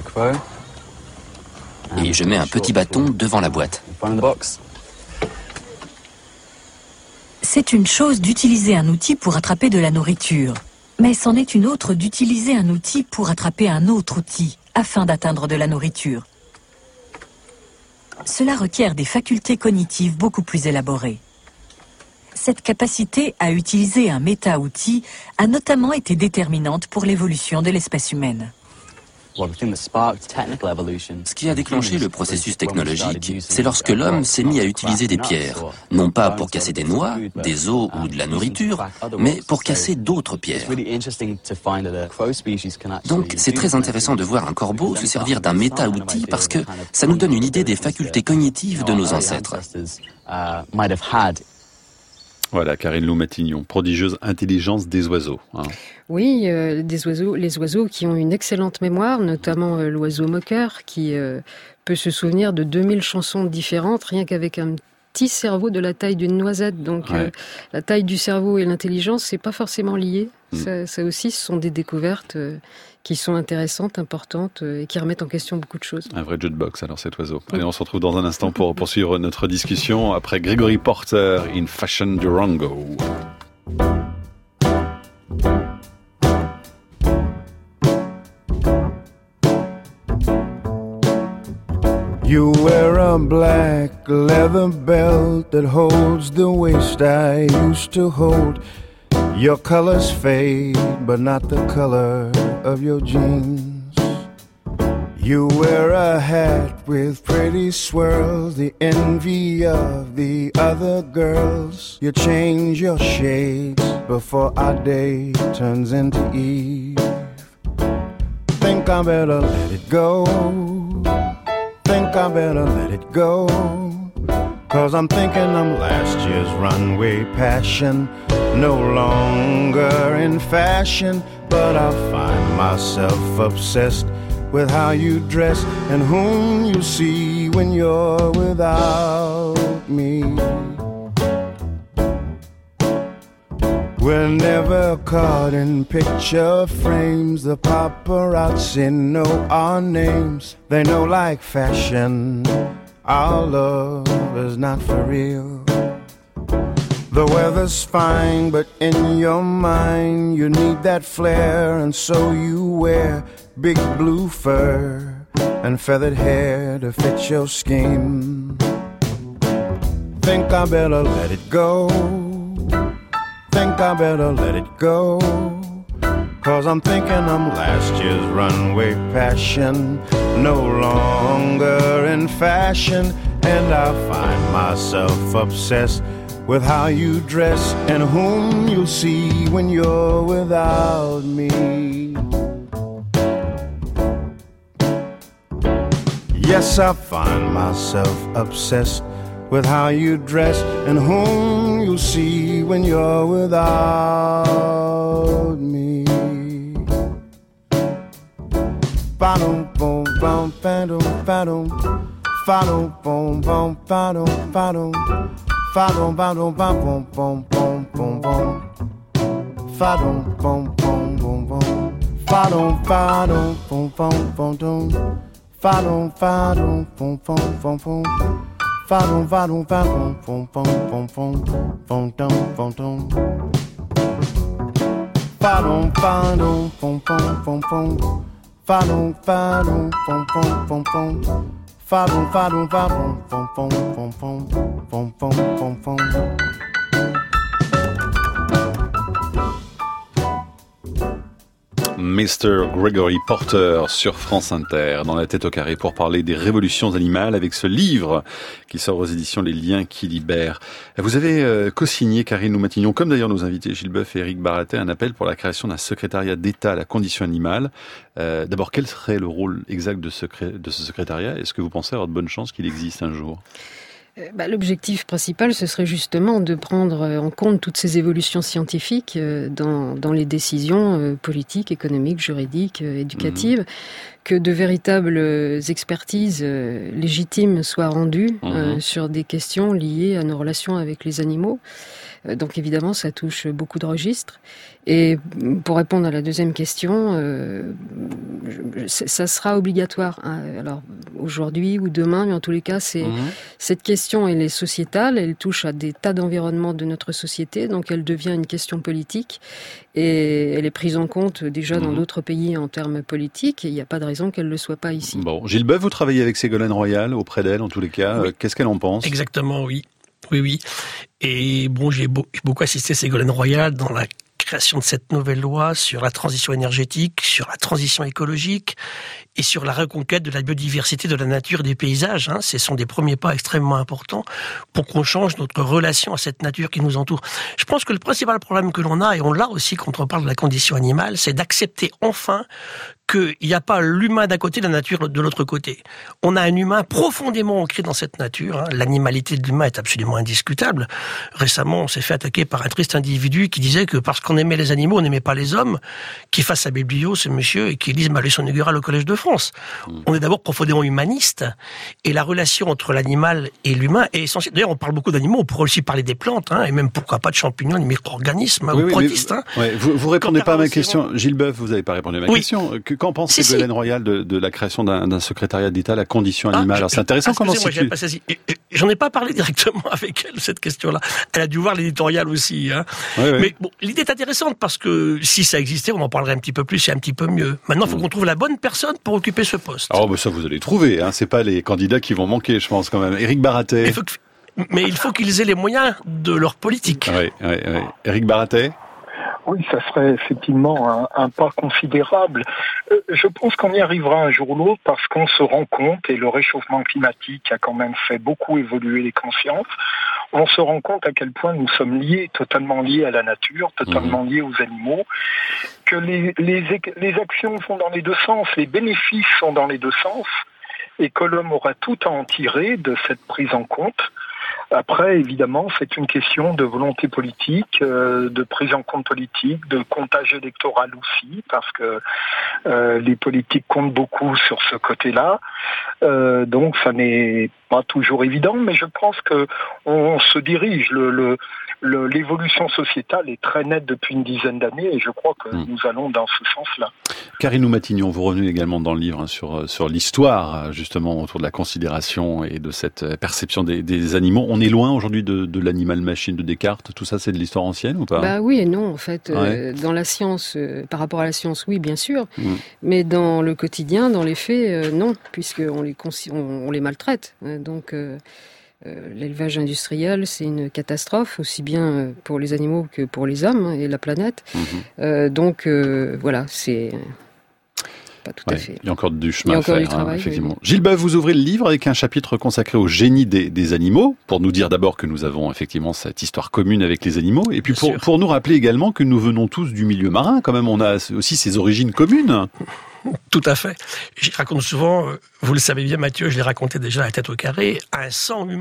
Et je mets un petit bâton devant la boîte. C'est une chose d'utiliser un outil pour attraper de la nourriture, mais c'en est une autre d'utiliser un outil pour attraper un autre outil, afin d'atteindre de la nourriture. Cela requiert des facultés cognitives beaucoup plus élaborées. Cette capacité à utiliser un méta-outil a notamment été déterminante pour l'évolution de l'espèce humaine. Ce qui a déclenché le processus technologique, c'est lorsque l'homme s'est mis à utiliser des pierres, non pas pour casser des noix, des os ou de la nourriture, mais pour casser d'autres pierres. Donc c'est très intéressant de voir un corbeau se servir d'un méta-outil parce que ça nous donne une idée des facultés cognitives de nos ancêtres. Voilà, Karine Lou-Matignon, prodigieuse intelligence des oiseaux. Oui, les oiseaux qui ont une excellente mémoire, notamment l'oiseau moqueur, qui peut se souvenir de 2000 chansons différentes, rien qu'avec un petit cerveau de la taille d'une noisette. Donc la taille du cerveau et l'intelligence, c'est pas forcément lié. Ça aussi, ce sont des découvertes qui sont intéressantes, importantes et qui remettent en question beaucoup de choses. Un vrai jeu de boxe, alors, cet oiseau. Allez, on se retrouve dans un instant pour poursuivre notre discussion après Gregory Porter in Fashion Durango. You wear a black leather belt that holds the waist I used to hold. Your colors fade, but not the color of your jeans. You wear a hat with pretty swirls, the envy of the other girls. You change your shades before our day turns into eve. Think I better let it go. Think I better let it go. 'Cause I'm thinking I'm last year's runway passion, no longer in fashion. But I find myself obsessed with how you dress and whom you see when you're without me. We're never caught in picture frames. The paparazzi know our names. They know like fashion, our love is not for real. The weather's fine, but in your mind you need that flair, and so you wear big blue fur and feathered hair to fit your scheme. Think I better let it go. Think I better let it go. 'Cause I'm thinking I'm last year's runway passion, no longer in fashion. And I find myself obsessed with how you dress and whom you'll see when you're without me. Yes, I find myself obsessed with how you dress and whom you'll see when you're without me. Ba-dum, boom, bum, ba-dum, ba-dum. Ba-dum, boom, bum, ba-dum, ba-dum. Ba-dum, ba-dum, ba-dum, boom, boom, boom, boom. Ba-dum, boom, boom, boom, boom. Ba-dum, ba-dum, boom, boom, boom, boom. Ba-dum, ba-dum, boom, boom, boom, boom. Ba-dum, ba-dum, ba-dum, boom, boom, boom, boom. Boom, dum, boom, dum. Ba-dum, ba-dum, boom, boom, boom, boom. Ba-dum, ba-dum, boom, boom, boom, boom. Ba-dum, ba-dum, ba-dum, boom, boom, boom, boom. Boom, boom, boom, boom. Mr. Gregory Porter sur France Inter, dans la tête au carré, pour parler des révolutions animales avec ce livre qui sort aux éditions Les Liens qui libèrent. Vous avez co-signé, Karine Loumatignon, comme d'ailleurs nos invités Gilles Boeuf et Éric Baratet, un appel pour la création d'un secrétariat d'État à la condition animale. D'abord, quel serait le rôle exact de ce secrétariat ? Est-ce que vous pensez avoir de bonnes chances qu'il existe un jour ? L'objectif principal, ce serait justement de prendre en compte toutes ces évolutions scientifiques dans les décisions politiques, économiques, juridiques, éducatives, que de véritables expertises légitimes soient rendues sur des questions liées à nos relations avec les animaux. Donc évidemment, ça touche beaucoup de registres. Et pour répondre à la deuxième question, ça sera obligatoire. Alors aujourd'hui ou demain, mais en tous les cas, cette question, elle est sociétale, elle touche à des tas d'environnements de notre société, donc elle devient une question politique et elle est prise en compte déjà dans d'autres pays en termes politiques. Et il n'y a pas de raison qu'elle ne le soit pas ici. Bon, Gilles Boeuf, vous travaillez avec Ségolène Royal, auprès d'elle en tous les cas. Oui. Qu'est-ce qu'elle en pense ? Exactement, oui. Oui. Et bon, j'ai beaucoup assisté à Ségolène Royal dans la création de cette nouvelle loi sur la transition énergétique, sur la transition écologique et sur la reconquête de la biodiversité, de la nature et des paysages. Ce sont des premiers pas extrêmement importants pour qu'on change notre relation à cette nature qui nous entoure. Je pense que le principal problème que l'on a, et on l'a aussi quand on parle de la condition animale, c'est d'accepter enfin qu'il n'y a pas l'humain d'un côté et la nature de l'autre côté. On a un humain profondément ancré dans cette nature. L'animalité de l'humain est absolument indiscutable. Récemment, on s'est fait attaquer par un triste individu qui disait que parce qu'on aimait les animaux, on n'aimait pas les hommes, qui fasse sa biblio, ce monsieur, et qui lise ma leçon inaugurale au Collège de France. On est d'abord profondément humaniste, et la relation entre l'animal et l'humain est essentielle. D'ailleurs, on parle beaucoup d'animaux, on pourrait aussi parler des plantes, et même pourquoi pas de champignons, des micro-organismes, ou protistes. Vous répondez pas à ma question. Gilles Boeuf, vous n'avez pas répondu à ma question. Qu'en pense Ségolène Royal de la création d'un secrétariat d'État à la condition animale? Alors c'est intéressant comment c'est. J'en ai pas parlé directement avec elle, cette question-là. Elle a dû voir l'éditorial aussi. Mais bon, l'idée est intéressante parce que si ça existait, on en parlerait un petit peu plus et un petit peu mieux. Maintenant, il faut qu'on trouve la bonne personne pour occuper ce poste. Alors ça, vous allez trouver. C'est pas les candidats qui vont manquer, je pense quand même. Éric Baratet. Mais il faut qu'ils aient les moyens de leur politique. Oui. Éric Baratet. Oui, ça serait effectivement un pas considérable. Je pense qu'on y arrivera un jour ou l'autre parce qu'on se rend compte, et le réchauffement climatique a quand même fait beaucoup évoluer les consciences, on se rend compte à quel point nous sommes liés, totalement liés à la nature, totalement liés aux animaux, que les actions vont dans les deux sens, les bénéfices sont dans les deux sens, et que l'homme aura tout à en tirer de cette prise en compte. Après, évidemment, c'est une question de volonté politique, de prise en compte politique, de comptage électoral aussi, parce que les politiques comptent beaucoup sur ce côté-là. Donc, ça n'est pas toujours évident, mais je pense que on se dirige. L'évolution sociétale est très nette depuis une dizaine d'années, et je crois que nous allons dans ce sens-là. Karine Loumatignon, vous revenez également dans le livre sur l'histoire, justement, autour de la considération et de cette perception des animaux. On est loin aujourd'hui de l'animal-machine de Descartes. Tout ça, c'est de l'histoire ancienne ou pas? Oui et non, en fait. Dans la science, par rapport à la science, oui, bien sûr. Mais dans le quotidien, dans les faits, non, puisqu'on les maltraite. Donc, l'élevage industriel, c'est une catastrophe, aussi bien pour les animaux que pour les hommes et la planète. Donc, voilà, c'est pas tout à fait. Il y a encore du chemin à faire, du travail, effectivement. Gilles Boeuf, vous ouvrez le livre avec un chapitre consacré au génie des animaux, pour nous dire d'abord que nous avons effectivement cette histoire commune avec les animaux, et puis pour nous rappeler également que nous venons tous du milieu marin, quand même, on a aussi ces origines communes. Tout à fait. Je raconte souvent, vous le savez bien Mathieu, je l'ai raconté déjà à la tête au carré, un sang humain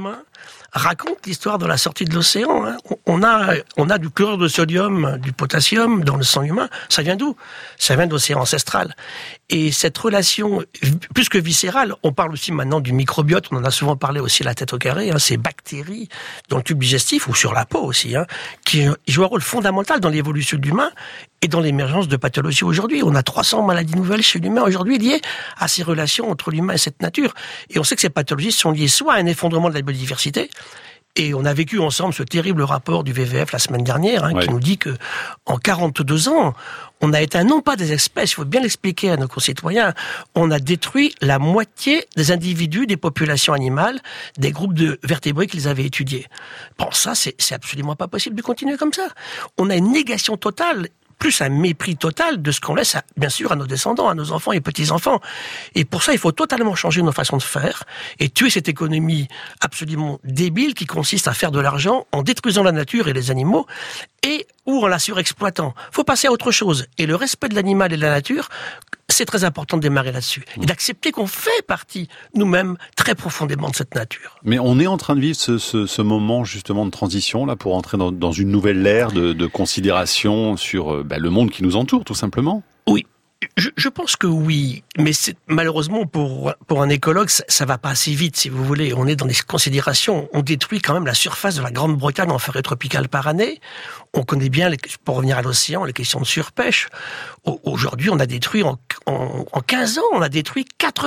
raconte l'histoire de la sortie de l'océan. Hein. On a du chlorure de sodium, du potassium dans le sang humain. Ça vient d'où? Ça vient de l'océan ancestral. Et cette relation, plus que viscérale, on parle aussi maintenant du microbiote, on en a souvent parlé aussi à la tête au carré, hein, ces bactéries dans le tube digestif ou sur la peau aussi, hein, qui jouent un rôle fondamental dans l'évolution de l'humain et dans l'émergence de pathologies aujourd'hui. On a 300 maladies nouvelles chez l'humain aujourd'hui liées à ces relations entre l'humain et cette nature. Et on sait que ces pathologies sont liées soit à un effondrement de la biodiversité, et on a vécu ensemble ce terrible rapport du WWF la semaine dernière, hein, qui nous dit que en 42 ans, on a éteint non pas des espèces, il faut bien l'expliquer à nos concitoyens, on a détruit la moitié des individus, des populations animales, des groupes de vertébrés qu'ils avaient étudiés. Bon, ça, c'est absolument pas possible de continuer comme ça. On a une négation totale, plus un mépris total de ce qu'on laisse, bien sûr, à nos descendants, à nos enfants et petits-enfants. Et pour ça, il faut totalement changer nos façons de faire et tuer cette économie absolument débile qui consiste à faire de l'argent en détruisant la nature et les animaux et ou en la surexploitant. Faut passer à autre chose. Et le respect de l'animal et de la nature, c'est très important de démarrer là-dessus. Et d'accepter qu'on fait partie, nous-mêmes, très profondément de cette nature. Mais on est en train de vivre ce moment, justement, de transition, là, pour entrer dans une nouvelle ère de considération sur le monde qui nous entoure, tout simplement. Oui. Je pense que oui, mais malheureusement pour un écologue, ça va pas assez vite, si vous voulez. On est dans des considérations, on détruit quand même la surface de la Grande-Bretagne en forêt tropicale par année. On connaît bien, pour revenir à l'océan, les questions de surpêche. Aujourd'hui, on a détruit en 15 ans, on a détruit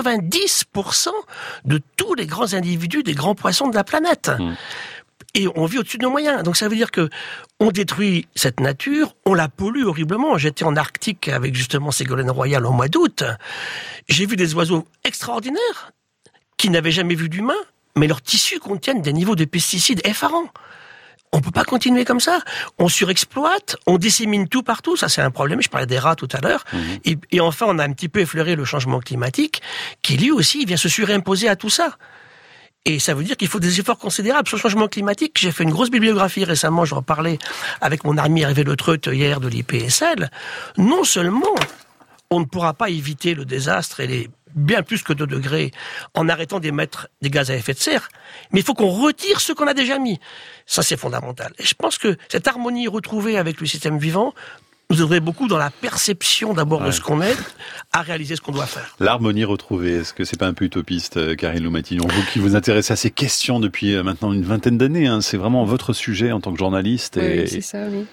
90% de tous les grands individus des grands poissons de la planète. Et on vit au-dessus de nos moyens. Donc ça veut dire que on détruit cette nature, on la pollue horriblement. J'étais en Arctique avec justement Ségolène Royal au mois d'août. J'ai vu des oiseaux extraordinaires qui n'avaient jamais vu d'humains, mais leurs tissus contiennent des niveaux de pesticides effarants. On peut pas continuer comme ça. On surexploite, on dissémine tout partout. Ça, c'est un problème. Je parlais des rats tout à l'heure. Et enfin, on a un petit peu effleuré le changement climatique qui, lui aussi, vient se surimposer à tout ça. Et ça veut dire qu'il faut des efforts considérables sur le changement climatique. J'ai fait une grosse bibliographie récemment, j'en parlais avec mon ami Hervé Le Treut hier de l'IPSL. Non seulement on ne pourra pas éviter le désastre et les bien plus que 2 degrés en arrêtant d'émettre des gaz à effet de serre, mais il faut qu'on retire ce qu'on a déjà mis. Ça, c'est fondamental. Et je pense que cette harmonie retrouvée avec le système vivant nous aiderait beaucoup dans la perception d'abord de ce qu'on est, à réaliser ce qu'on doit faire. L'harmonie retrouvée, est-ce que c'est pas un peu utopiste, Karine Loumatignon, vous qui vous intéressez à ces questions depuis maintenant une vingtaine d'années, hein, c'est vraiment votre sujet en tant que journaliste. Oui, c'est ça, oui.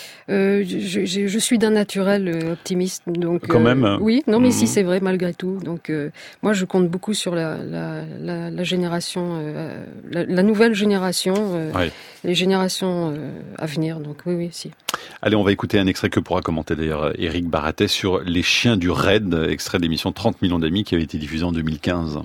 Je suis d'un naturel optimiste, donc quand même. Oui, non, mais si c'est vrai malgré tout. Donc moi, je compte beaucoup sur la génération, la nouvelle génération, les générations à venir. Donc oui, si. Allez, on va écouter un extrait que pourra commenter d'ailleurs Éric Baratet sur les chiens du RAID, extrait de l'émission 30 millions d'amis qui avait été diffusée en 2015.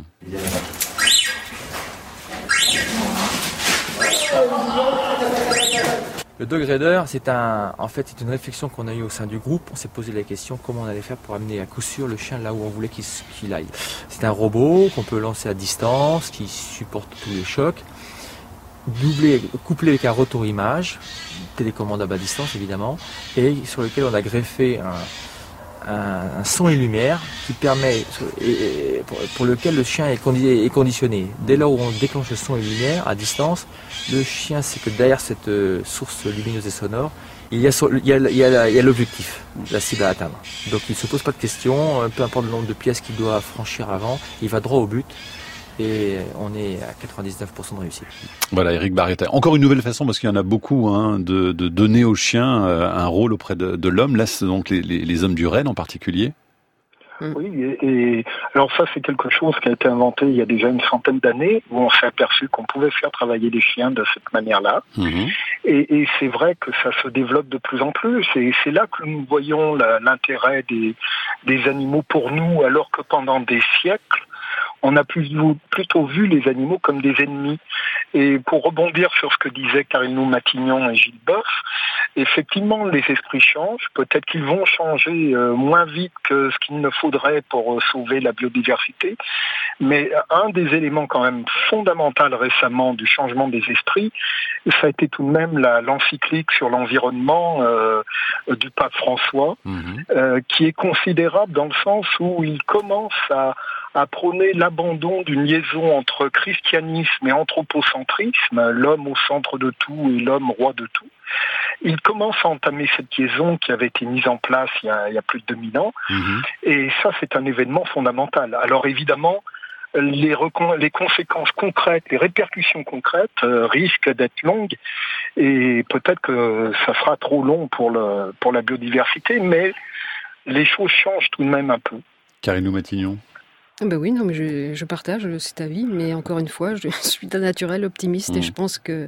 Le degradeur, c'est une réflexion qu'on a eue au sein du groupe. On s'est posé la question comment on allait faire pour amener à coup sûr le chien là où on voulait qu'il aille. C'est un robot qu'on peut lancer à distance, qui supporte tous les chocs, couplé avec un retour image, télécommandable à distance évidemment, et sur lequel on a greffé un son et lumière qui permet, pour lequel le chien est conditionné. Dès lors où on déclenche le son et lumière à distance, le chien sait que derrière cette source lumineuse et sonore, il y a l'objectif, la cible à atteindre. Donc il ne se pose pas de questions, peu importe le nombre de pièces qu'il doit franchir avant, il va droit au but. Et on est à 99% de réussite. Voilà, Éric Baratet. Encore une nouvelle façon, parce qu'il y en a beaucoup, de donner aux chiens un rôle auprès de l'homme. Là, c'est donc les hommes du RAID en particulier. Oui, et alors ça, c'est quelque chose qui a été inventé il y a déjà une centaine d'années, où on s'est aperçu qu'on pouvait faire travailler les chiens de cette manière-là. Et c'est vrai que ça se développe de plus en plus. Et c'est là que nous voyons l'intérêt des animaux pour nous, alors que pendant des siècles, on a plutôt vu les animaux comme des ennemis. Et pour rebondir sur ce que disaient Karine Loumatignon et Gilles Boff, effectivement, les esprits changent. Peut-être qu'ils vont changer moins vite que ce qu'il ne faudrait pour sauver la biodiversité. Mais un des éléments quand même fondamental récemment du changement des esprits, ça a été tout de même l'encyclique sur l'environnement du pape François, qui est considérable dans le sens où il commence a prôné l'abandon d'une liaison entre christianisme et anthropocentrisme, l'homme au centre de tout et l'homme roi de tout. Il commence à entamer cette liaison qui avait été mise en place il y a plus de 2000 ans. Et ça, c'est un événement fondamental. Alors évidemment, les conséquences concrètes, les répercussions concrètes risquent d'être longues et peut-être que ça sera trop long pour la biodiversité, mais les choses changent tout de même un peu. Karine Matignon. Ben oui, non, mais je partage cet avis, mais encore une fois, je suis d'un naturel optimiste et je pense que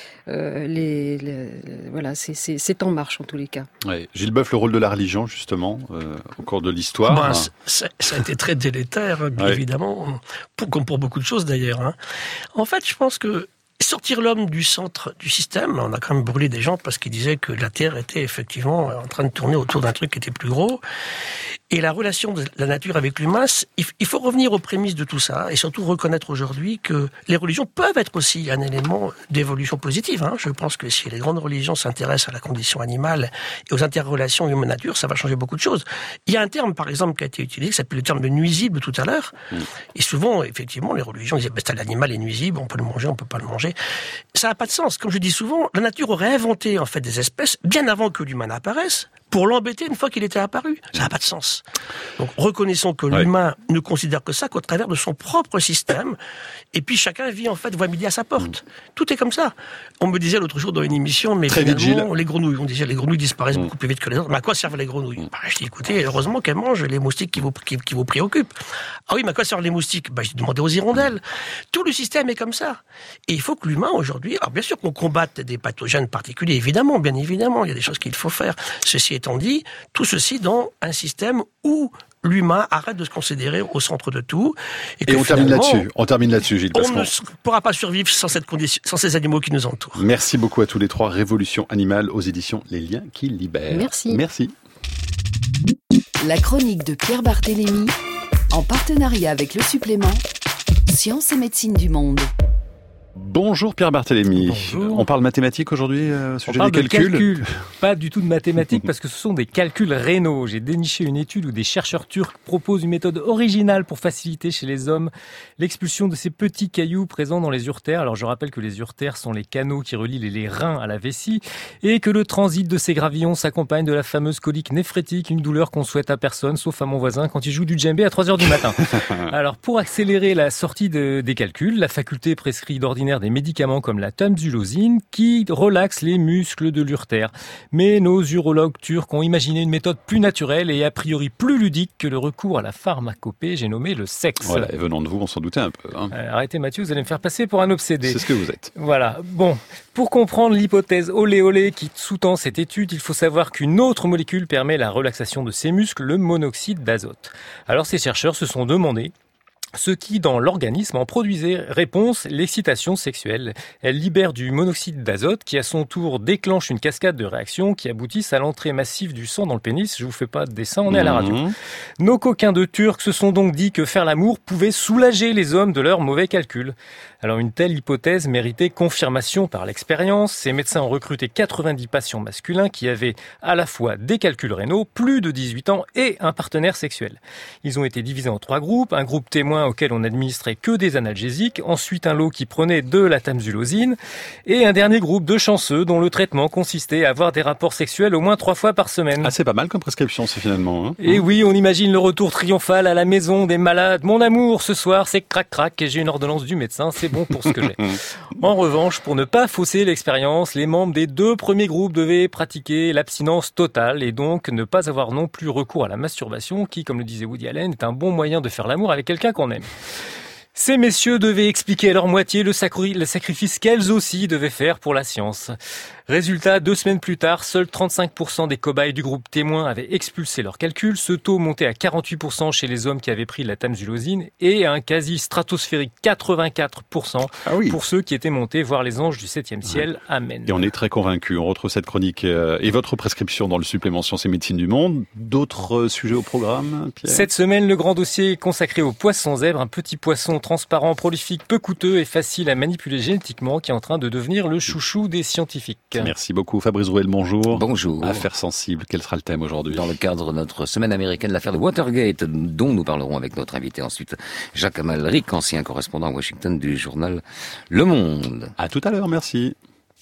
voilà, c'est en marche en tous les cas. Ouais. Gilles Boeuf, le rôle de la religion, justement, au cours de l'histoire. Ça a été très délétère, bien évidemment, comme pour beaucoup de choses d'ailleurs. Hein. En fait, je pense que sortir l'homme du centre du système, on a quand même brûlé des gens parce qu'ils disaient que la Terre était effectivement en train de tourner autour d'un truc qui était plus gros. Et la relation de la nature avec l'humain, il faut revenir aux prémices de tout ça et surtout reconnaître aujourd'hui que les religions peuvent être aussi un élément d'évolution positive. Hein. Je pense que si les grandes religions s'intéressent à la condition animale et aux interrelations humaine-nature, ça va changer beaucoup de choses. Il y a un terme, par exemple, qui a été utilisé, qui s'appelle le terme de nuisible tout à l'heure. Et souvent, effectivement, les religions disaient l'animal est nuisible, on peut le manger, on peut pas le manger. Ça n'a pas de sens. Comme je dis souvent, la nature aurait inventé en fait des espèces bien avant que l'humain n'apparaisse pour l'embêter une fois qu'il était apparu. Ça n'a pas de sens. Donc reconnaissons que l'humain ne considère que ça qu'au travers de son propre système. Et puis chacun vit en fait voie midi à sa porte. Tout est comme ça. On me disait l'autre jour dans une émission, mais finalement les grenouilles, on disait les grenouilles disparaissent beaucoup plus vite que les autres. Mais à quoi servent les grenouilles? Je dis écoutez, heureusement qu'elles mangent les moustiques qui vous préoccupent. Ah oui, mais à quoi servent les moustiques? J'ai demandé aux hirondelles. Tout le système est comme ça. Et il faut que l'humain aujourd'hui, alors bien sûr qu'on combatte des pathogènes particuliers, évidemment, bien évidemment, il y a des choses qu'il faut faire. Ceci étant dit, tout ceci dans un système où l'humain arrête de se considérer au centre de tout. Et on termine là-dessus, Gilles. On ne pourra pas survivre sans cette condition, sans ces animaux qui nous entourent. Merci beaucoup à tous les trois. Révolution animale aux éditions Les Liens qui libèrent. Merci. La chronique de Pierre Barthélémy, en partenariat avec le supplément Sciences et médecine du monde. Bonjour Pierre Barthélémy. Bonjour. On parle mathématiques aujourd'hui, sujet des calculs. Pas du tout de mathématiques parce que ce sont des calculs rénaux. J'ai déniché une étude où des chercheurs turcs proposent une méthode originale pour faciliter chez les hommes l'expulsion de ces petits cailloux présents dans les uretères. Alors je rappelle que les uretères sont les canaux qui relient les reins à la vessie et que le transit de ces gravillons s'accompagne de la fameuse colique néphrétique, une douleur qu'on souhaite à personne sauf à mon voisin quand il joue du djembé à 3h du matin. Alors pour accélérer la sortie des calculs, la faculté prescrit d'ordinaire des médicaments comme la tamsulosine qui relaxent les muscles de l'urtère. Mais nos urologues turcs ont imaginé une méthode plus naturelle et a priori plus ludique que le recours à la pharmacopée, j'ai nommé le sexe. Voilà, et venant de vous, on s'en doutait un peu. Hein. Arrêtez Mathieu, vous allez me faire passer pour un obsédé. C'est ce que vous êtes. Voilà, bon, pour comprendre l'hypothèse olé-olé qui sous-tend cette étude, il faut savoir qu'une autre molécule permet la relaxation de ces muscles, le monoxyde d'azote. Alors ces chercheurs se sont demandé ce qui, dans l'organisme, en produisait réponse l'excitation sexuelle. Elle libère du monoxyde d'azote qui, à son tour, déclenche une cascade de réactions qui aboutissent à l'entrée massive du sang dans le pénis. Je vous fais pas de dessin, on est à la radio. Nos coquins de Turcs se sont donc dit que faire l'amour pouvait soulager les hommes de leurs mauvais calculs. Alors une telle hypothèse méritait confirmation par l'expérience. Ces médecins ont recruté 90 patients masculins qui avaient à la fois des calculs rénaux, plus de 18 ans et un partenaire sexuel. Ils ont été divisés en 3 groupes. Un groupe témoin auquel on n'administrait que des analgésiques, ensuite un lot qui prenait de la tamsulosine et un dernier groupe de chanceux dont le traitement consistait à avoir des rapports sexuels au moins 3 fois par semaine. Ah, c'est pas mal comme prescription, c'est finalement. Hein. Et oui, on imagine le retour triomphal à la maison des malades. Mon amour, ce soir, c'est crac-crac et j'ai une ordonnance du médecin, c'est bon pour ce que j'ai. En revanche, pour ne pas fausser l'expérience, les membres des 2 premiers groupes devaient pratiquer l'abstinence totale et donc ne pas avoir non plus recours à la masturbation qui, comme le disait Woody Allen, est un bon moyen de faire l'amour avec quelqu'un qu'on aime. Ces messieurs devaient expliquer à leur moitié le sacrifice qu'elles aussi devaient faire pour la science. Résultat, 2 semaines plus tard, seuls 35% des cobayes du groupe témoin avaient expulsé leurs calculs. Ce taux montait à 48% chez les hommes qui avaient pris la tamsulosine et à un quasi stratosphérique 84% pour ceux qui étaient montés voir les anges du 7e ciel. Amen. Et on est très convaincus. On retrouve cette chronique et votre prescription dans le supplément Sciences et médecine du monde. D'autres sujets au programme, Pierre ? Cette semaine, le grand dossier est consacré au poisson zèbre, un petit poisson transparent, prolifique, peu coûteux et facile à manipuler génétiquement qui est en train de devenir le chouchou des scientifiques. Merci beaucoup Fabrice Rouel, bonjour. Bonjour. Affaires sensibles, quel sera le thème aujourd'hui? Dans le cadre de notre semaine américaine, l'affaire de Watergate, dont nous parlerons avec notre invité ensuite, Jacques Amalric, ancien correspondant à Washington du journal Le Monde. À tout à l'heure, merci.